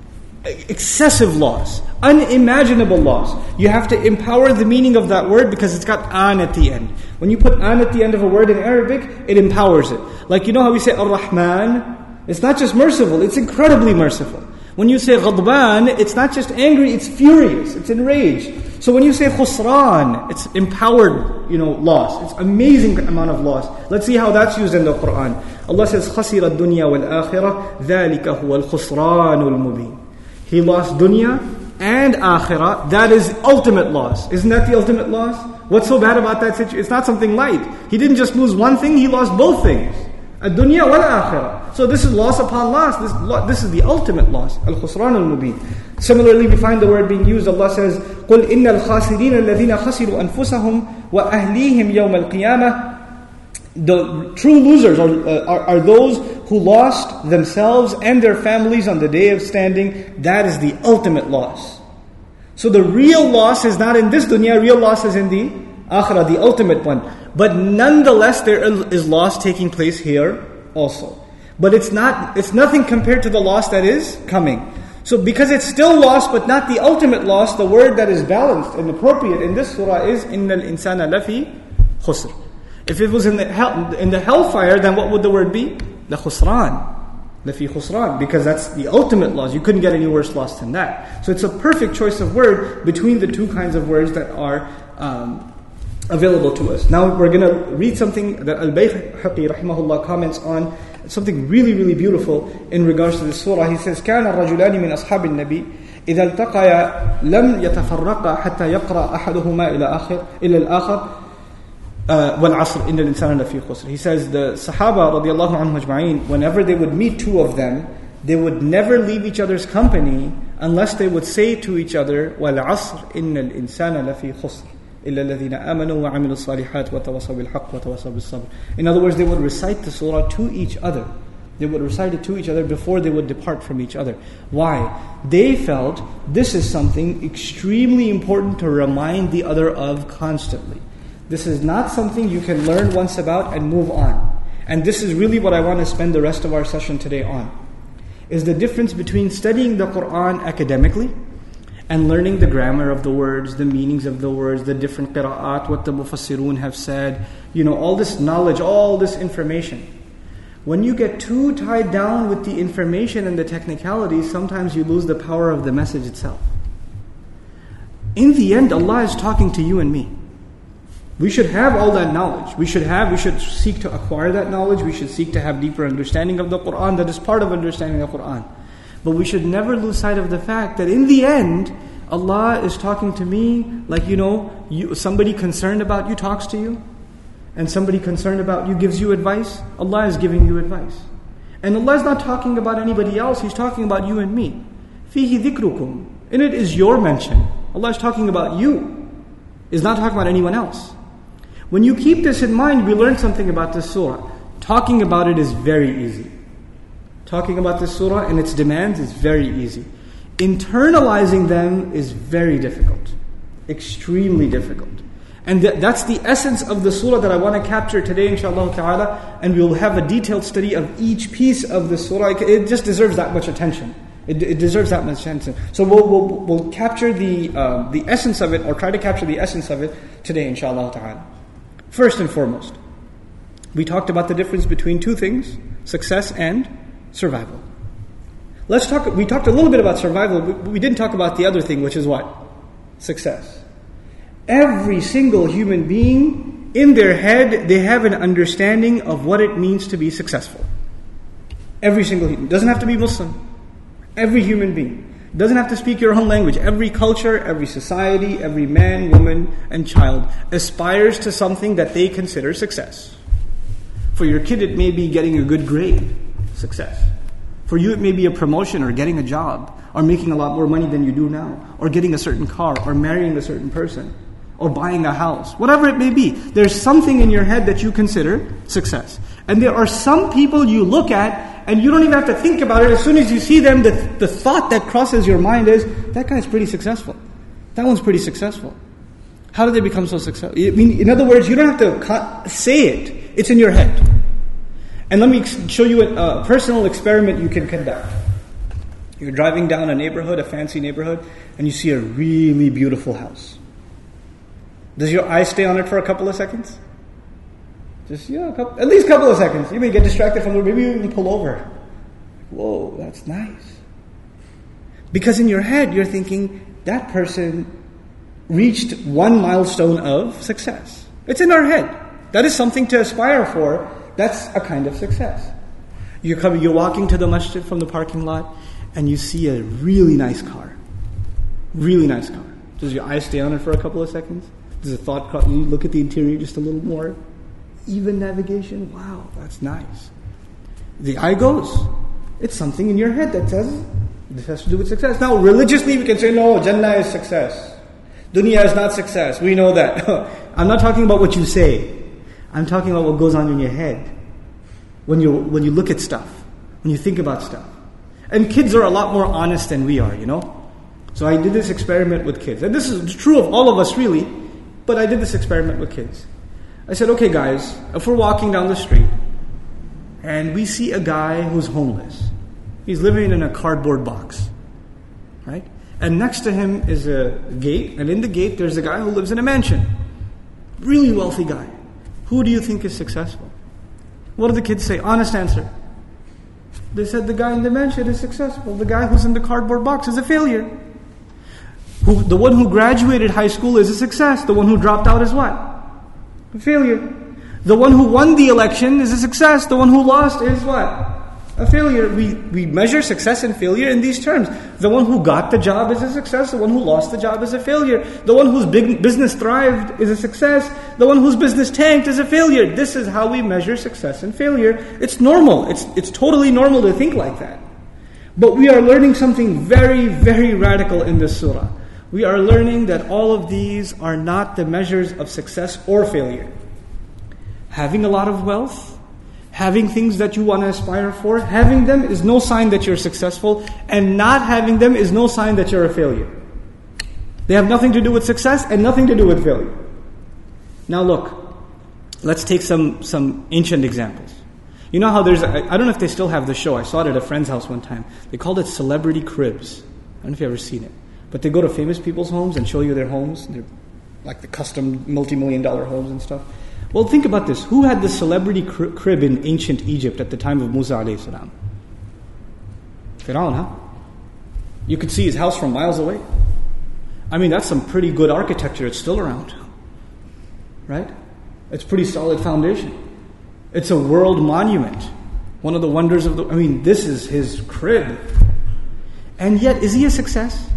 excessive loss, unimaginable loss. You have to empower the meaning of that word because it's got an at the end. When you put an at the end of a word in Arabic, it empowers it. Like, you know how we say Ar-Rahman? It's not just merciful, it's incredibly merciful. When you say Ghadban, it's not just angry, it's furious, it's enraged. So when you say Khusran, it's empowered, loss. It's amazing amount of loss. Let's see how that's used in the Quran. Allah says, خَسِرَ الدُّنْيَا وَالْآخِرَةِ ذَلِكَ هُوَ الْخُسْرَانُ الْمُبِينُ. He lost dunya and akhirah. That is ultimate loss. Isn't that the ultimate loss? What's so bad about that situation? It's not something light. He didn't just lose one thing, he lost both things. Ad-dunya wal-akhirah. So this is loss upon loss. This is the ultimate loss. Al-khusran al-mubin. Similarly, we find the word being used. Allah says, قُلْ إِنَّ الْخَاسِرِينَ الَّذِينَ خَسِرُوا أَنفُسَهُمْ وَأَهْلِيهِمْ يَوْمَ الْقِيَامَةِ. The true losers are those who lost themselves and their families on the day of standing. That is the ultimate loss. So the real loss is not in this dunya, real loss is in the akhirah, the ultimate one. But nonetheless, there is loss taking place here also. But it's nothing compared to the loss that is coming. So because it's still loss, but not the ultimate loss, the word that is balanced and appropriate in this surah is إِنَّ الْإِنسَانَ لَفِي خُسْرٍ. If it was in the hellfire, then what would the word be? The khusran. Lafi khusran. Because that's the ultimate loss. You couldn't get any worse loss than that. So it's a perfect choice of word between the two kinds of words that are available to us. Now we're going to read something that Al-Bayhaqi rahimahullah comments on. Something really, really beautiful in regards to this surah. He says, كَانَ الرَّجُلَانِ مِنْ أَصْحَابِ النَّبِي إِذَا الْتَقَيَا لَمْ يَتَفَرَّقَا حَتَّى يَقْرَأَ أَحَدُهُمَا إِلَى الْآخَرِ وَالْعَصْرِ إِنَّ الْإِنسَانَ لَفِي خُسْرٍ. He says the Sahaba radiallahu anhum ajma'in, whenever they would meet two of them, they would never leave each other's company unless they would say to each other, وَالْعَصْرِ إِنَّ الْإِنسَانَ لَفِي خُسْرٍ إِلَّا الَّذِينَ آمَنُوا وَعَمِلُوا الصَّالِحَاتِ وَتَوَصَوْا بِالْحَقِّ وَتَوَصَوْا بِالصَّبْرِ. In other words, they would recite the surah to each other. They would recite it to each other before they would depart from each other. Why? They felt this is something extremely important to remind the other of constantly. This is not something you can learn once about and move on. And this is really what I want to spend the rest of our session today on. Is the difference between studying the Quran academically and learning the grammar of the words, the meanings of the words, the different qira'at, what the mufassirun have said, all this knowledge, all this information. When you get too tied down with the information and the technicalities, sometimes you lose the power of the message itself. In the end, Allah is talking to you and me. We should have all that knowledge. We should seek to acquire that knowledge. We should seek to have deeper understanding of the Quran. That is part of understanding the Quran. But we should never lose sight of the fact that in the end, Allah is talking to me like, somebody concerned about you talks to you. And somebody concerned about you gives you advice. Allah is giving you advice. And Allah is not talking about anybody else. He's talking about you and me. فِيهِ ذِكْرُكُمْ. In it is your mention. Allah is talking about you. Is not talking about anyone else. When you keep this in mind, we learn something about this surah. Talking about it is very easy. Talking about this surah and its demands is very easy. Internalizing them is very difficult. Extremely difficult. And that's the essence of the surah that I want to capture today, inshallah ta'ala. And we'll have a detailed study of each piece of the surah. It just deserves that much attention. It deserves that much attention. So we'll capture the essence of it, or try to capture the essence of it today, inshallah ta'ala. First and foremost, we talked about the difference between two things, success and survival. We talked a little bit about survival, we didn't talk about the other thing, which is what? Success. Every single human being, in their head, they have an understanding of what it means to be successful. Every single human. Doesn't have to be Muslim. Every human being. Doesn't have to speak your own language. Every culture, every society, every man, woman, and child aspires to something that they consider success. For your kid, it may be getting a good grade, success. For you, it may be a promotion or getting a job or making a lot more money than you do now, or getting a certain car or marrying a certain person or buying a house. Whatever it may be, there's something in your head that you consider success. And there are some people you look at and you don't even have to think about it. As soon as you see them, the thought that crosses your mind is, that guy's pretty successful. That one's pretty successful. How did they become so successful? I mean, in other words, you don't have to say it. It's in your head. And let me show you a personal experiment you can conduct. You're driving down a neighborhood, a fancy neighborhood, and you see a really beautiful house. Does your eye stay on it for a couple of seconds? Just, at least a couple of seconds. You may get distracted from it. Maybe you even pull over. Whoa, that's nice. Because in your head, you're thinking, that person reached one milestone of success. It's in our head. That is something to aspire for. That's a kind of success. You're walking to the masjid from the parking lot, and you see a really nice car. Really nice car. Does your eye stay on it for a couple of seconds? Does the thought cross? You look at the interior just a little more? Even navigation, wow, that's nice. The eye goes. It's something in your head that says, this has to do with success. Now, religiously, we can say, no, Jannah is success. Dunya is not success. We know that. I'm not talking about what you say. I'm talking about what goes on in your head. When you look at stuff. When you think about stuff. And kids are a lot more honest than we are, So I did this experiment with kids. And this is true of all of us, really. But I did this experiment with kids. I said, okay guys, if we're walking down the street and we see a guy who's homeless, he's living in a cardboard box, right? And next to him is a gate, and in the gate there's a guy who lives in a mansion. Really wealthy guy. Who do you think is successful? What do the kids say? Honest answer. They said the guy in the mansion is successful. The guy who's in the cardboard box is a failure. The one who graduated high school is a success. The one who dropped out is what? A failure. The one who won the election is a success. The one who lost is what? A failure. We measure success and failure in these terms. The one who got the job is a success. The one who lost the job is a failure. The one whose business thrived is a success. The one whose business tanked is a failure. This is how we measure success and failure. It's normal. It's totally normal to think like that. But we are learning something very, very radical in this surah. We are learning that all of these are not the measures of success or failure. Having a lot of wealth, having things that you want to aspire for, having them is no sign that you're successful, and not having them is no sign that you're a failure. They have nothing to do with success and nothing to do with failure. Now look, let's take some ancient examples. You know how I don't know if they still have the show. I saw it at a friend's house one time. They called it Celebrity Cribs. I don't know if you've ever seen it. But they go to famous people's homes and show you their homes. They're like the custom multi-million-dollar homes and stuff. Well, think about this. Who had the celebrity crib in ancient Egypt at the time of Musa alayhi salam? Fir'aun, huh? You could see his house from miles away. I mean, that's some pretty good architecture. It's still around. Right? It's pretty solid foundation. It's a world monument. One of the wonders of this is his crib. And yet, is he a success?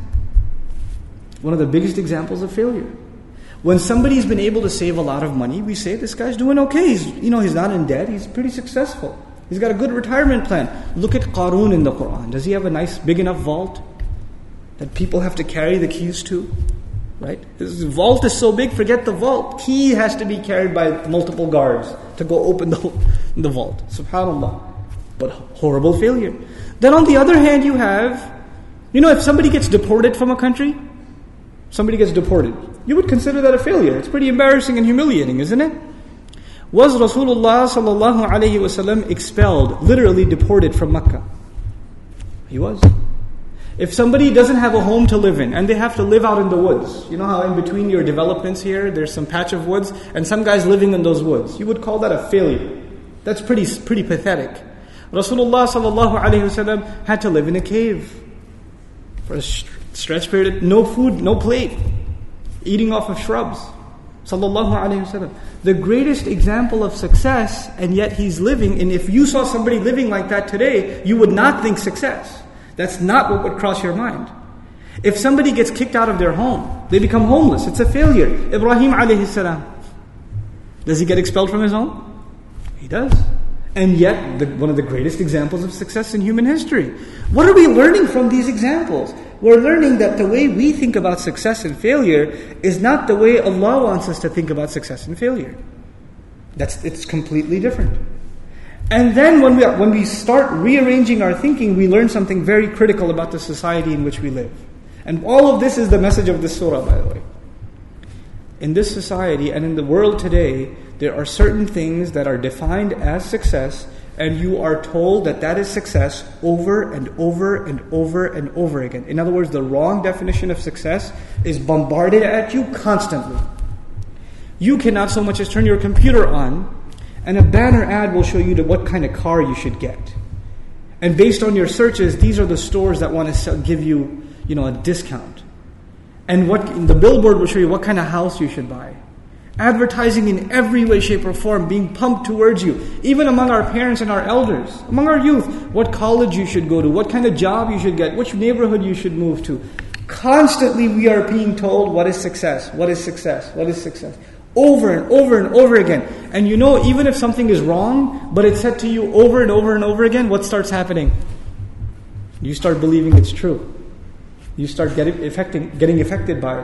One of the biggest examples of failure. When somebody's been able to save a lot of money, we say, this guy's doing okay. He's not in debt. He's pretty successful. He's got a good retirement plan. Look at Qarun in the Quran. Does he have a nice, big enough vault that people have to carry the keys to? Right? His vault is so big, forget the vault. Key has to be carried by multiple guards to go open the vault. SubhanAllah. But horrible failure. Then on the other hand, you have, if somebody gets deported from a country, you would consider that a failure. It's pretty embarrassing and humiliating, isn't it? Was Rasulullah sallallahu alayhi wasallam expelled, literally deported from Mecca? He was. If somebody doesn't have a home to live in and they have to live out in the woods, you know how in between your developments here, there's some patch of woods and some guy's living in those woods. You would call that a failure. That's pretty pathetic. Rasulullah sallallahu alayhi wasallam had to live in a cave for a stretched period, no food, no plate, eating off of shrubs. Sallallahu alayhi wasallam. The greatest example of success, and yet he's living, and if you saw somebody living like that today, you would not think success. That's not what would cross your mind. If somebody gets kicked out of their home, they become homeless. It's a failure. Ibrahim alayhi salam, does he get expelled from his home? He does. And yet, one of the greatest examples of success in human history. What are we learning from these examples? We're learning that the way we think about success and failure is not the way Allah wants us to think about success and failure. It's completely different. And then when we start rearranging our thinking, we learn something very critical about the society in which we live. And all of this is the message of this surah, by the way. In this society and in the world today, there are certain things that are defined as success, and you are told that that is success over and over and over and over again. In other words, the wrong definition of success is bombarded at you constantly. You cannot so much as turn your computer on, and a banner ad will show you what kind of car you should get. And based on your searches, these are the stores that want to give you, a discount. And the billboard will show you what kind of house you should buy. Advertising in every way, shape, or form being pumped towards you. Even among our parents and our elders, among our youth, what college you should go to, what kind of job you should get, which neighborhood you should move to. Constantly we are being told what is success, what is success, what is success. Over and over and over again. And even if something is wrong, but it's said to you over and over and over again, what starts happening? You start believing it's true. You start getting affected by it.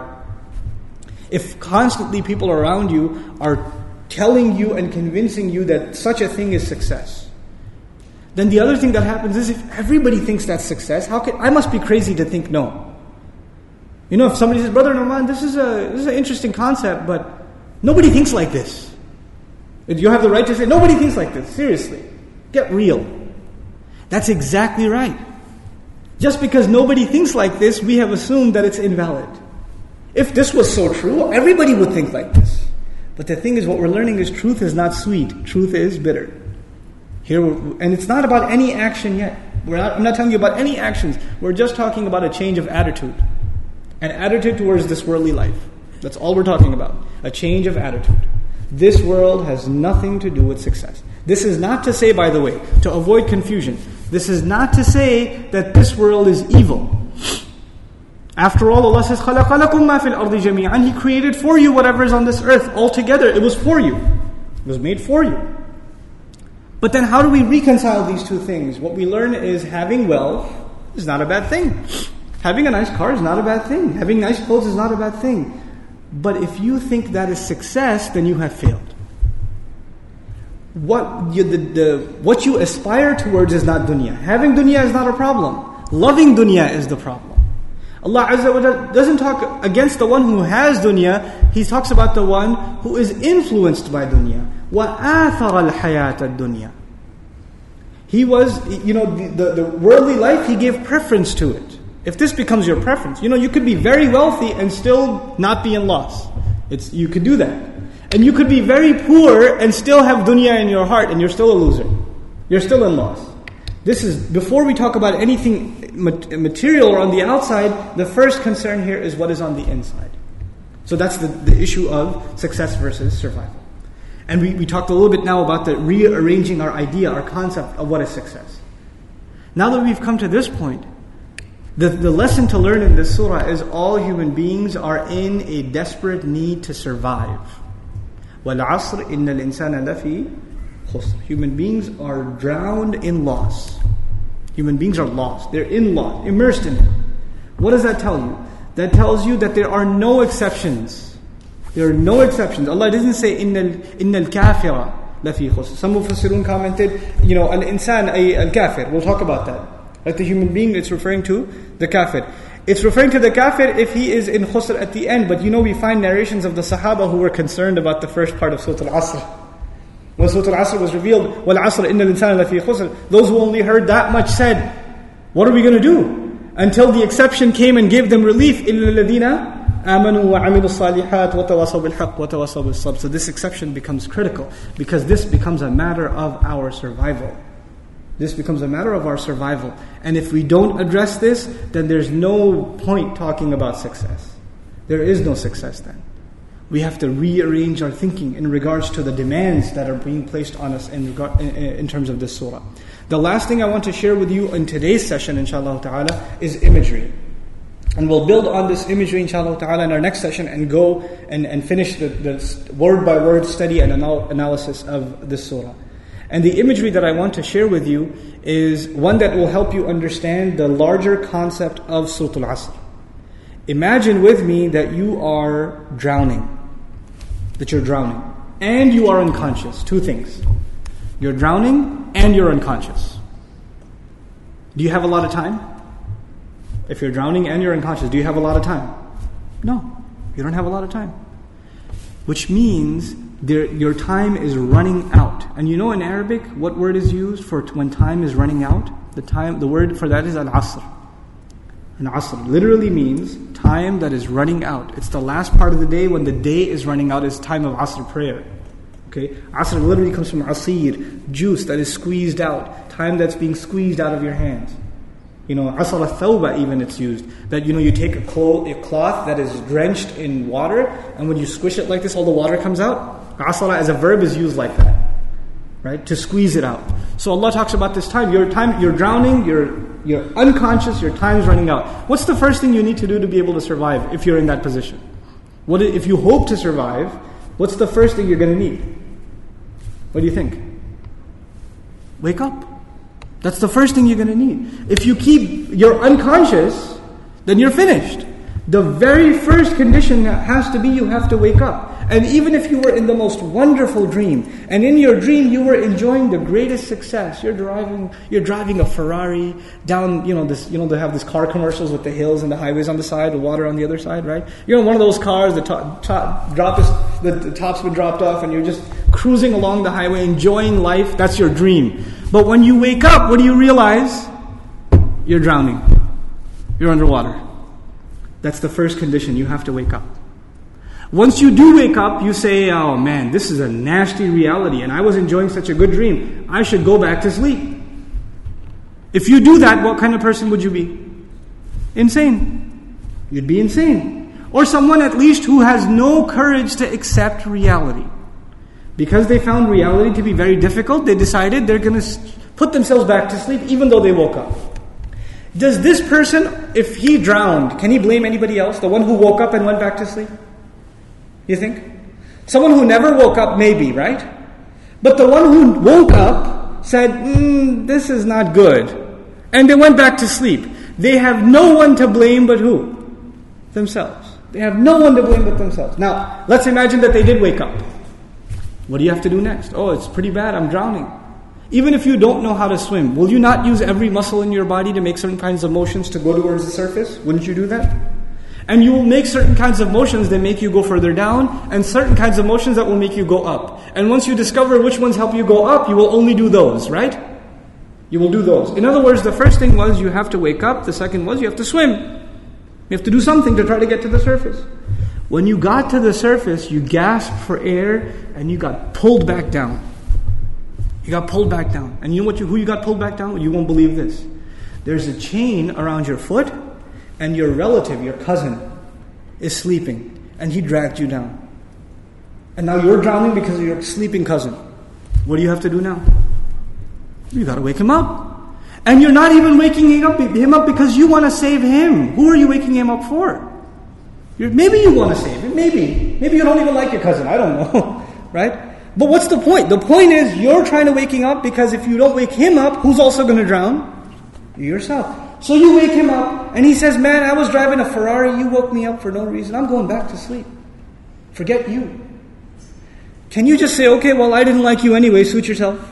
If constantly people around you are telling you and convincing you that such a thing is success, then the other thing that happens is if everybody thinks that's success, I must be crazy to think no. If somebody says, Brother Nouman, this is an interesting concept, but nobody thinks like this. You have the right to say, nobody thinks like this. Seriously. Get real. That's exactly right. Just because nobody thinks like this, we have assumed that it's invalid. If this was so true, everybody would think like this. But the thing is, what we're learning is truth is not sweet. Truth is bitter. And it's not about any action yet. I'm not telling you about any actions. We're just talking about a change of attitude. An attitude towards this worldly life. That's all we're talking about. A change of attitude. This world has nothing to do with success. This is not to say, by the way, to avoid confusion, this is not to say that this world is evil. After all, Allah says, خَلَقَ لَكُم مَا فِي الْأَرْضِ جَمِيعًا. He created for you whatever is on this earth altogether. It was for you. It was made for you. But then how do we reconcile these two things? What we learn is having wealth is not a bad thing. Having a nice car is not a bad thing. Having nice clothes is not a bad thing. But if you think that is success, then you have failed. What you aspire towards is not dunya. Having dunya is not a problem. Loving dunya is the problem. Allah Azza wa Jalla doesn't talk against the one who has dunya. He talks about the one who is influenced by dunya. وَآثَرَ الْحَيَاةَ الدُّنْيَا. He was, the worldly life, he gave preference to it. If this becomes your preference, you could be very wealthy and still not be in loss. You could do that. And you could be very poor and still have dunya in your heart and you're still a loser. You're still in loss. This is, before we talk about anything material or on the outside, the first concern here is what is on the inside. So that's the issue of success versus survival. And we talked a little bit now about the rearranging our idea, our concept of what is success. Now that we've come to this point, the lesson to learn in this surah is all human beings are in a desperate need to survive. وَالْعَصْرِ إِنَّ الْإِنسَانَ لَفِي خُسْرٍ. Human beings are drowned in loss. Human beings are lost. They're in loss, immersed in it. What does that tell you? That tells you that there are no exceptions. There are no exceptions. Allah doesn't say إِنَّ الْكَافِرَ لَفِي خُسْرٍ. Some Mufassirun commented, al-insan ay al-kafir. We'll talk about that. Like the human being, it's referring to the kafir. It's referring to the kafir if he is in khusr at the end. But we find narrations of the Sahaba who were concerned about the first part of Surah Al-Asr. When Surah Al-Asr was revealed, وَالْعَصْرِ إِنَّ الْإِنسَانَ لَفِي خُسْرٍ. Those who only heard that much said, what are we going to do? Until the exception came and gave them relief. إِلَّا الَّذِينَ آمَنُوا وَعَمِلُوا الصَّالِحَاتِ وَتَوَاصَوْا بِالْحَقِّ وَتَوَاصَوْا بِالصَّبْرِ. So this exception becomes critical because this becomes a matter of our survival. This becomes a matter of our survival. And if we don't address this, then there's no point talking about success. There is no success then. We have to rearrange our thinking in regards to the demands that are being placed on us in terms of this surah. The last thing I want to share with you in today's session, inshallah ta'ala, is imagery. And we'll build on this imagery, inshallah ta'ala, in our next session and go and finish the word-by-word study and analysis of this surah. And the imagery that I want to share with you is one that will help you understand the larger concept of Surah Al-Asr. Imagine with me that you are drowning. And you are unconscious. Two things. You're drowning and you're unconscious. Do you have a lot of time? If you're drowning and you're unconscious, do you have a lot of time? No, you don't have a lot of time. Which means your time is running out. And you know in Arabic, what word is used for when time is running out? The word for that is al-asr. And asr literally means time that is running out. It's the last part of the day when the day is running out. It's time of asr prayer. Okay, asr literally comes from asir, juice that is squeezed out, time that's being squeezed out of your hands. You know, asr al-thawba even it's used. That, you know, you take a cloth that is drenched in water, and when you squish it like this, all the water comes out. Asr as a verb is used like that, right? To squeeze it out. So Allah talks about this time. You're drowning, you're unconscious, your time's running out. What's the first thing you need to do to be able to survive if you're in that position? If you hope to survive, what's the first thing you're going to need? What do you think? Wake up. That's the first thing you're going to need. If you're unconscious, then you're finished. The very first condition has to be you have to wake up. And even if you were in the most wonderful dream, and in your dream you were enjoying the greatest success, you're driving a Ferrari down, they have these car commercials with the hills and the highways on the side, the water on the other side, right? You're in one of those cars, the top's been dropped off, and you're just cruising along the highway, enjoying life. That's your dream. But when you wake up, what do you realize? You're drowning. You're underwater. That's the first condition. You have to wake up. Once you do wake up, you say, oh man, this is a nasty reality and I was enjoying such a good dream. I should go back to sleep. If you do that, what kind of person would you be? Insane. You'd be insane. Or someone at least who has no courage to accept reality. Because they found reality to be very difficult, they decided they're going to put themselves back to sleep even though they woke up. Does this person, if he drowned, can he blame anybody else? The one who woke up and went back to sleep? You think? Someone who never woke up, maybe, right? But the one who woke up said, this is not good. And they went back to sleep. They have no one to blame but who? Themselves. They have no one to blame but themselves. Now, let's imagine that they did wake up. What do you have to do next? Oh, it's pretty bad, I'm drowning. Even if you don't know how to swim, will you not use every muscle in your body to make certain kinds of motions to go towards the surface? Wouldn't you do that? And you will make certain kinds of motions that make you go further down, and certain kinds of motions that will make you go up. And once you discover which ones help you go up, you will only do those, right? You will do those. In other words, the first thing was you have to wake up. The second was you have to swim. You have to do something to try to get to the surface. When you got to the surface, you gasped for air, and you got pulled back down. You got pulled back down. And you know who you got pulled back down? You won't believe this. There's a chain around your foot, and your relative, your cousin, is sleeping, and he dragged you down. And now you're drowning because of your sleeping cousin. What do you have to do now? You got to wake him up. And you're not even waking him up because you want to save him. Who are you waking him up for? Maybe you want to save him. Maybe you don't even like your cousin. I don't know. Right? But what's the point? The point is you're trying to wake him up because if you don't wake him up, who's also going to drown? You yourself. So you wake him up and he says, man, I was driving a Ferrari. You woke me up for no reason. I'm going back to sleep. Forget you. Can you just say, okay, well, I didn't like you anyway. Suit yourself.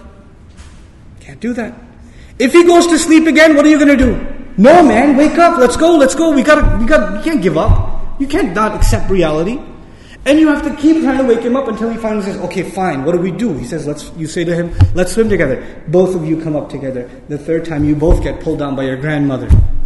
Can't do that. If he goes to sleep again, what are you going to do? No, man, wake up. Let's go. We can't give up. You can't not accept reality. And you have to keep trying to wake him up until he finally says, okay, fine, what do we do? He says, you say to him, let's swim together. Both of you come up together. The third time, you both get pulled down by your grandmother,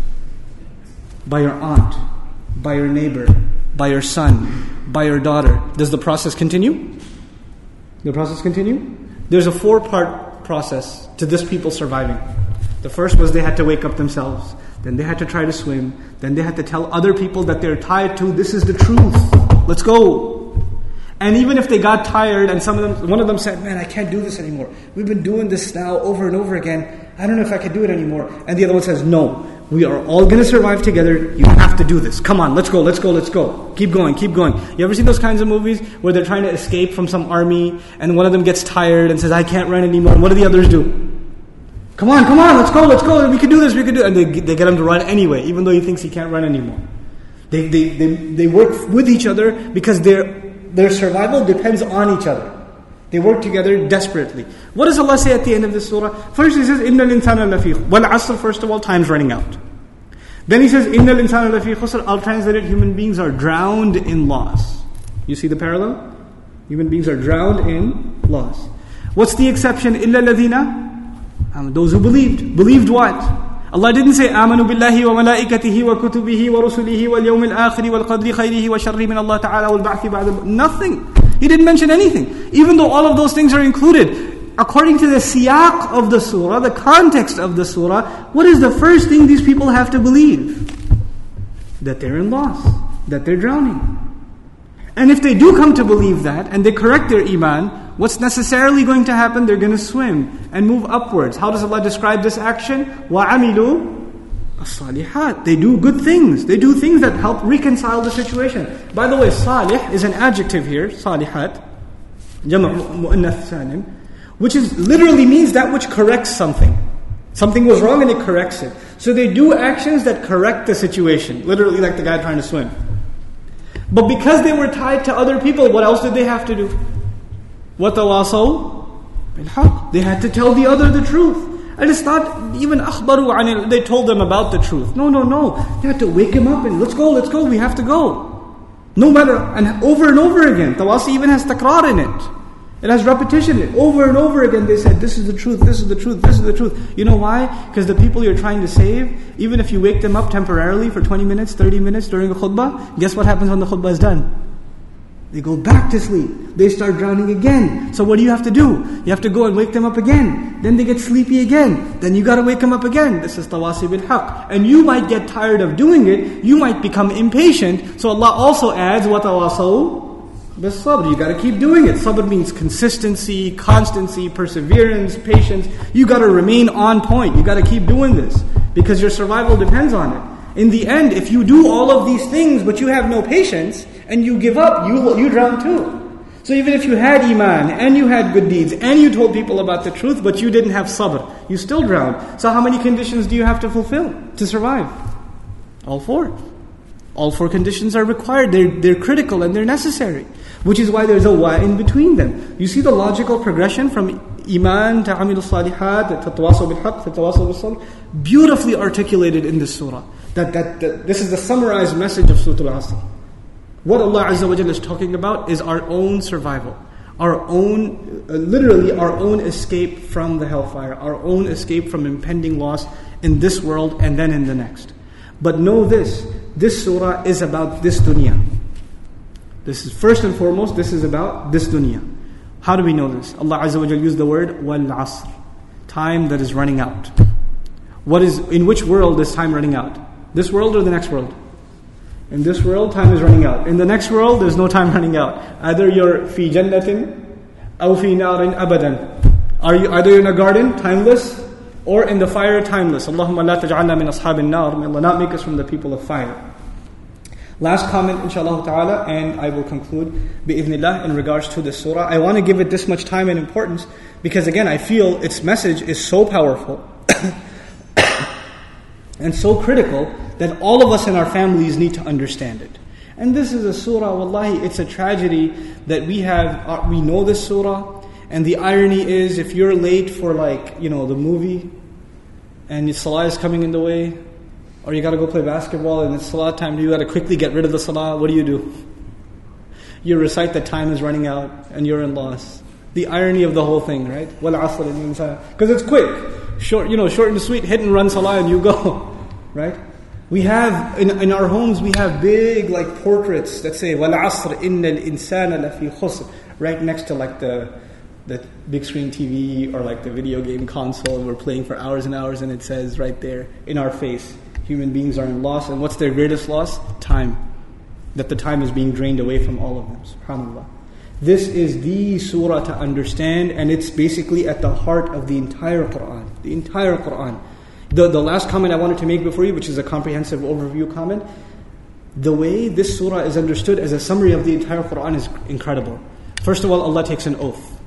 by your aunt, by your neighbor, by your son, by your daughter. Does the process continue? The process continue? There's a 4-part process to this people surviving. The first was they had to wake up themselves. Then they had to try to swim. Then they had to tell other people that they're tied to, this is the truth. Let's go. And even if they got tired and one of them said, man, I can't do this anymore. We've been doing this now over and over again. I don't know if I can do it anymore. And the other one says, no, We are all going to survive together. You have to do this. Come on, let's go, let's go, let's go. Keep going, keep going. You ever seen those kinds of movies where they're trying to escape from some army and one of them gets tired and says, I can't run anymore. And what do the others do? Come on, let's go. We can do this, we can do it. And they get him to run anyway, even though he thinks he can't run anymore. They work with each other because their survival depends on each other. They work together desperately. What does Allah say at the end of this surah? First He says, إِنَّ الْإِنسَانَ لَفِي خُسْرٍ. وَالْعَصْرِ, first of all, time's running out. Then He says, إِنَّ الْإِنسَانَ لَفِي خُسْرٍ. I'll translate it, human beings are drowned in loss. You see the parallel? Human beings are drowned in loss. What's the exception? إِلَّا الَّذِينَ, those who believed. Believed what? Allah didn't say, آمَنُوا بِاللَّهِ وَمَلَائِكَتِهِ وَكُتُبِهِ وَرُسُلِهِ وَالْيَوْمِ الْآخِرِ وَالْقَدْرِ خَيْرِهِ وَشَرِّهِ مِنَ اللَّهِ تَعَالَى وَالْبَعْثِ بَعْدَ. Nothing. He didn't mention anything. Even though all of those things are included. According to the siyaq of the surah, the context of the surah, what is the first thing these people have to believe? That they're in loss. That they're drowning. And if they do come to believe that, and they correct their iman, what's necessarily going to happen? They're going to swim and move upwards. How does Allah describe this action? وَعَمِلُوا الصَّالِحَاتِ. They do good things. They do things that help reconcile the situation. By the way, salih is an adjective here, salihat, jama' mu'annath salim, which literally means that which corrects something. Something was wrong and it corrects it. So they do actions that correct the situation. Literally like the guy trying to swim. But because they were tied to other people, what else did they have to do? وَتَوَاصَوْا بِالْحَقِّ. They had to tell the other the truth. And it's not even أخبروا عن it. They told them about the truth. No. They had to wake him up and let's go, we have to go. No matter, and over again. Tawasi even has takrar in it. It has repetition in it. Over and over again they said, this is the truth, this is the truth, this is the truth. You know why? Because the people you're trying to save, even if you wake them up temporarily for 20 minutes, 30 minutes during a khutbah, guess what happens when the khutbah is done? They go back to sleep. They start drowning again. So what do you have to do? You have to go and wake them up again. Then they get sleepy again. Then you got to wake them up again. This is tawasi bil haqq. And you might get tired of doing it. You might become impatient. So Allah also adds, وَتَوَاصَوْا بِالصَّبْرِ. You got to keep doing it. Sabr means consistency, constancy, perseverance, patience. You got to remain on point. You got to keep doing this. Because your survival depends on it. In the end, if you do all of these things but you have no patience and you give up, you drown too. So even if you had iman and you had good deeds and you told people about the truth but you didn't have sabr, you still drowned. So how many conditions do you have to fulfill to survive? All four. All four conditions are required. They're critical and they're necessary. Which is why there's a wa in between them. You see the logical progression from iman to amil salihat to tawasaw bil haqq to tawasaw bil sabr, beautifully articulated in this surah. That this is the summarized message of Surah Al-Asr. What Allah Azza wa Jalla is talking about is our own survival. Our own, literally our own escape from the hellfire. Our own escape from impending loss in this world and then in the next. But know this surah is about this dunya. This is first and foremost, this is about this dunya. How do we know this? Allah Azza wa Jalla used the word wal-asr. Time that is running out. In which world is time running out? This world or the next world? In this world, time is running out. In the next world, there's no time running out. Either you're fi jannatin, aw fi narin abadan. Either you're in a garden, timeless, or in the fire, timeless. Allahumma la taj'alna min ashabin nar. May Allah not make us from the people of fire. Last comment, inshallah ta'ala, and I will conclude bi'idhnillah in regards to this surah. I want to give it this much time and importance because again, I feel its message is so powerful and so critical that all of us in our families need to understand it. And this is a surah, wallahi, it's a tragedy that we know this surah, and the irony is if you're late for the movie, and salah is coming in the way, or you got to go play basketball and it's salah time, you got to quickly get rid of the salah, what do? You recite that time is running out and you're in loss. The irony of the whole thing, right? Because it's quick. Short and sweet, hit and run salah and you go. Right? We have, in our homes, we have big portraits that say, وَالْعَصْرِ إِنَّ الْإِنسَانَ لَفِي خُسْرٍ, right next to the big screen TV or the video game console we're playing for hours and hours, and it says right there in our face, human beings are in loss. And what's their greatest loss? Time. That the time is being drained away from all of them. SubhanAllah. This is the surah to understand, and it's basically at the heart of the entire Qur'an. The entire Qur'an The last comment I wanted to make before you, which is a comprehensive overview comment, the way this surah is understood as a summary of the entire Quran is incredible. First of all, Allah takes an oath.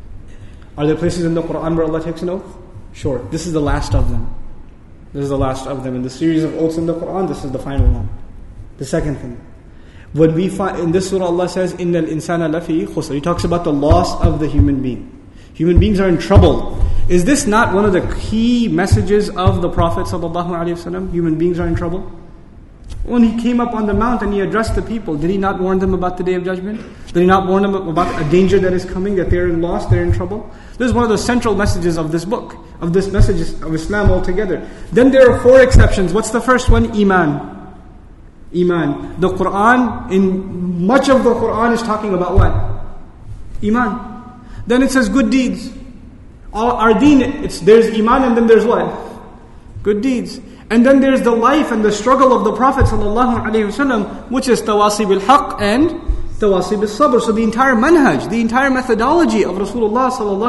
Are there places in the Quran where Allah takes an oath? Sure. This is the last of them. This is the last of them. In the series of oaths in the Quran, this is the final one. The second thing. When we find, in this surah Allah says, إِنَّ الْإِنسَانَ لَفِي خُسْرٍ. He talks about the loss of the human being. Human beings are in trouble. Is this not one of the key messages of the Prophet ﷺ? Human beings are in trouble. When he came up on the mount and he addressed the people, did he not warn them about the day of judgment? Did he not warn them about a danger that is coming, that they're in loss, they're in trouble? This is one of the central messages of this book, of this message of Islam altogether. Then there are 4 exceptions. What's the first one? Iman. Iman. The Quran, in much of the Quran is talking about what? Iman. Then it says good deeds. Our deen, there's Iman and then there's what? Good deeds. And then there's the life and the struggle of the Prophet ﷺ, which is tawasi bil haqq and tawasi bil sabr. So the entire manhaj, the entire methodology of Rasulullah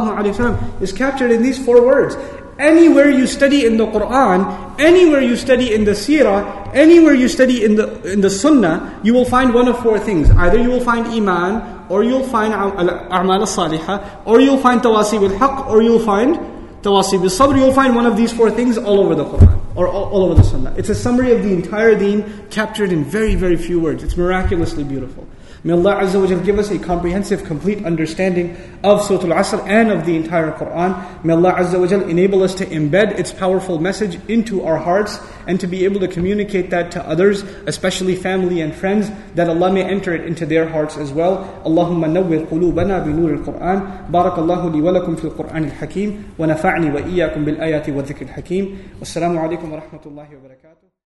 ﷺ is captured in these 4 words. Anywhere you study in the Quran, anywhere you study in the seerah, anywhere you study in the sunnah, you will find one of 4 things. Either you will find iman, or you'll find a'mal as-salihah, or you'll find tawasi bil haqq, or you'll find tawasi bil sabr. You'll find one of these 4 things all over the Quran, or all over the sunnah. It's a summary of the entire deen captured in very, very few words. It's miraculously beautiful. May Allah Azza wa Jal give us a comprehensive, complete understanding of Surah Al-Asr and of the entire Quran. May Allah Azza wa Jal enable us to embed its powerful message into our hearts and to be able to communicate that to others, especially family and friends, that Allah may enter it into their hearts as well. Allahumma nawwir qulubana bi nur al-Quran. Barakallahu li wa lakum fil Quran al-Hakim. Wa nafa'ni wa iyyakum bil ayati wa dhikr al-Hakim. Wassalamu alaikum wa rahmatullahi wa barakatuh.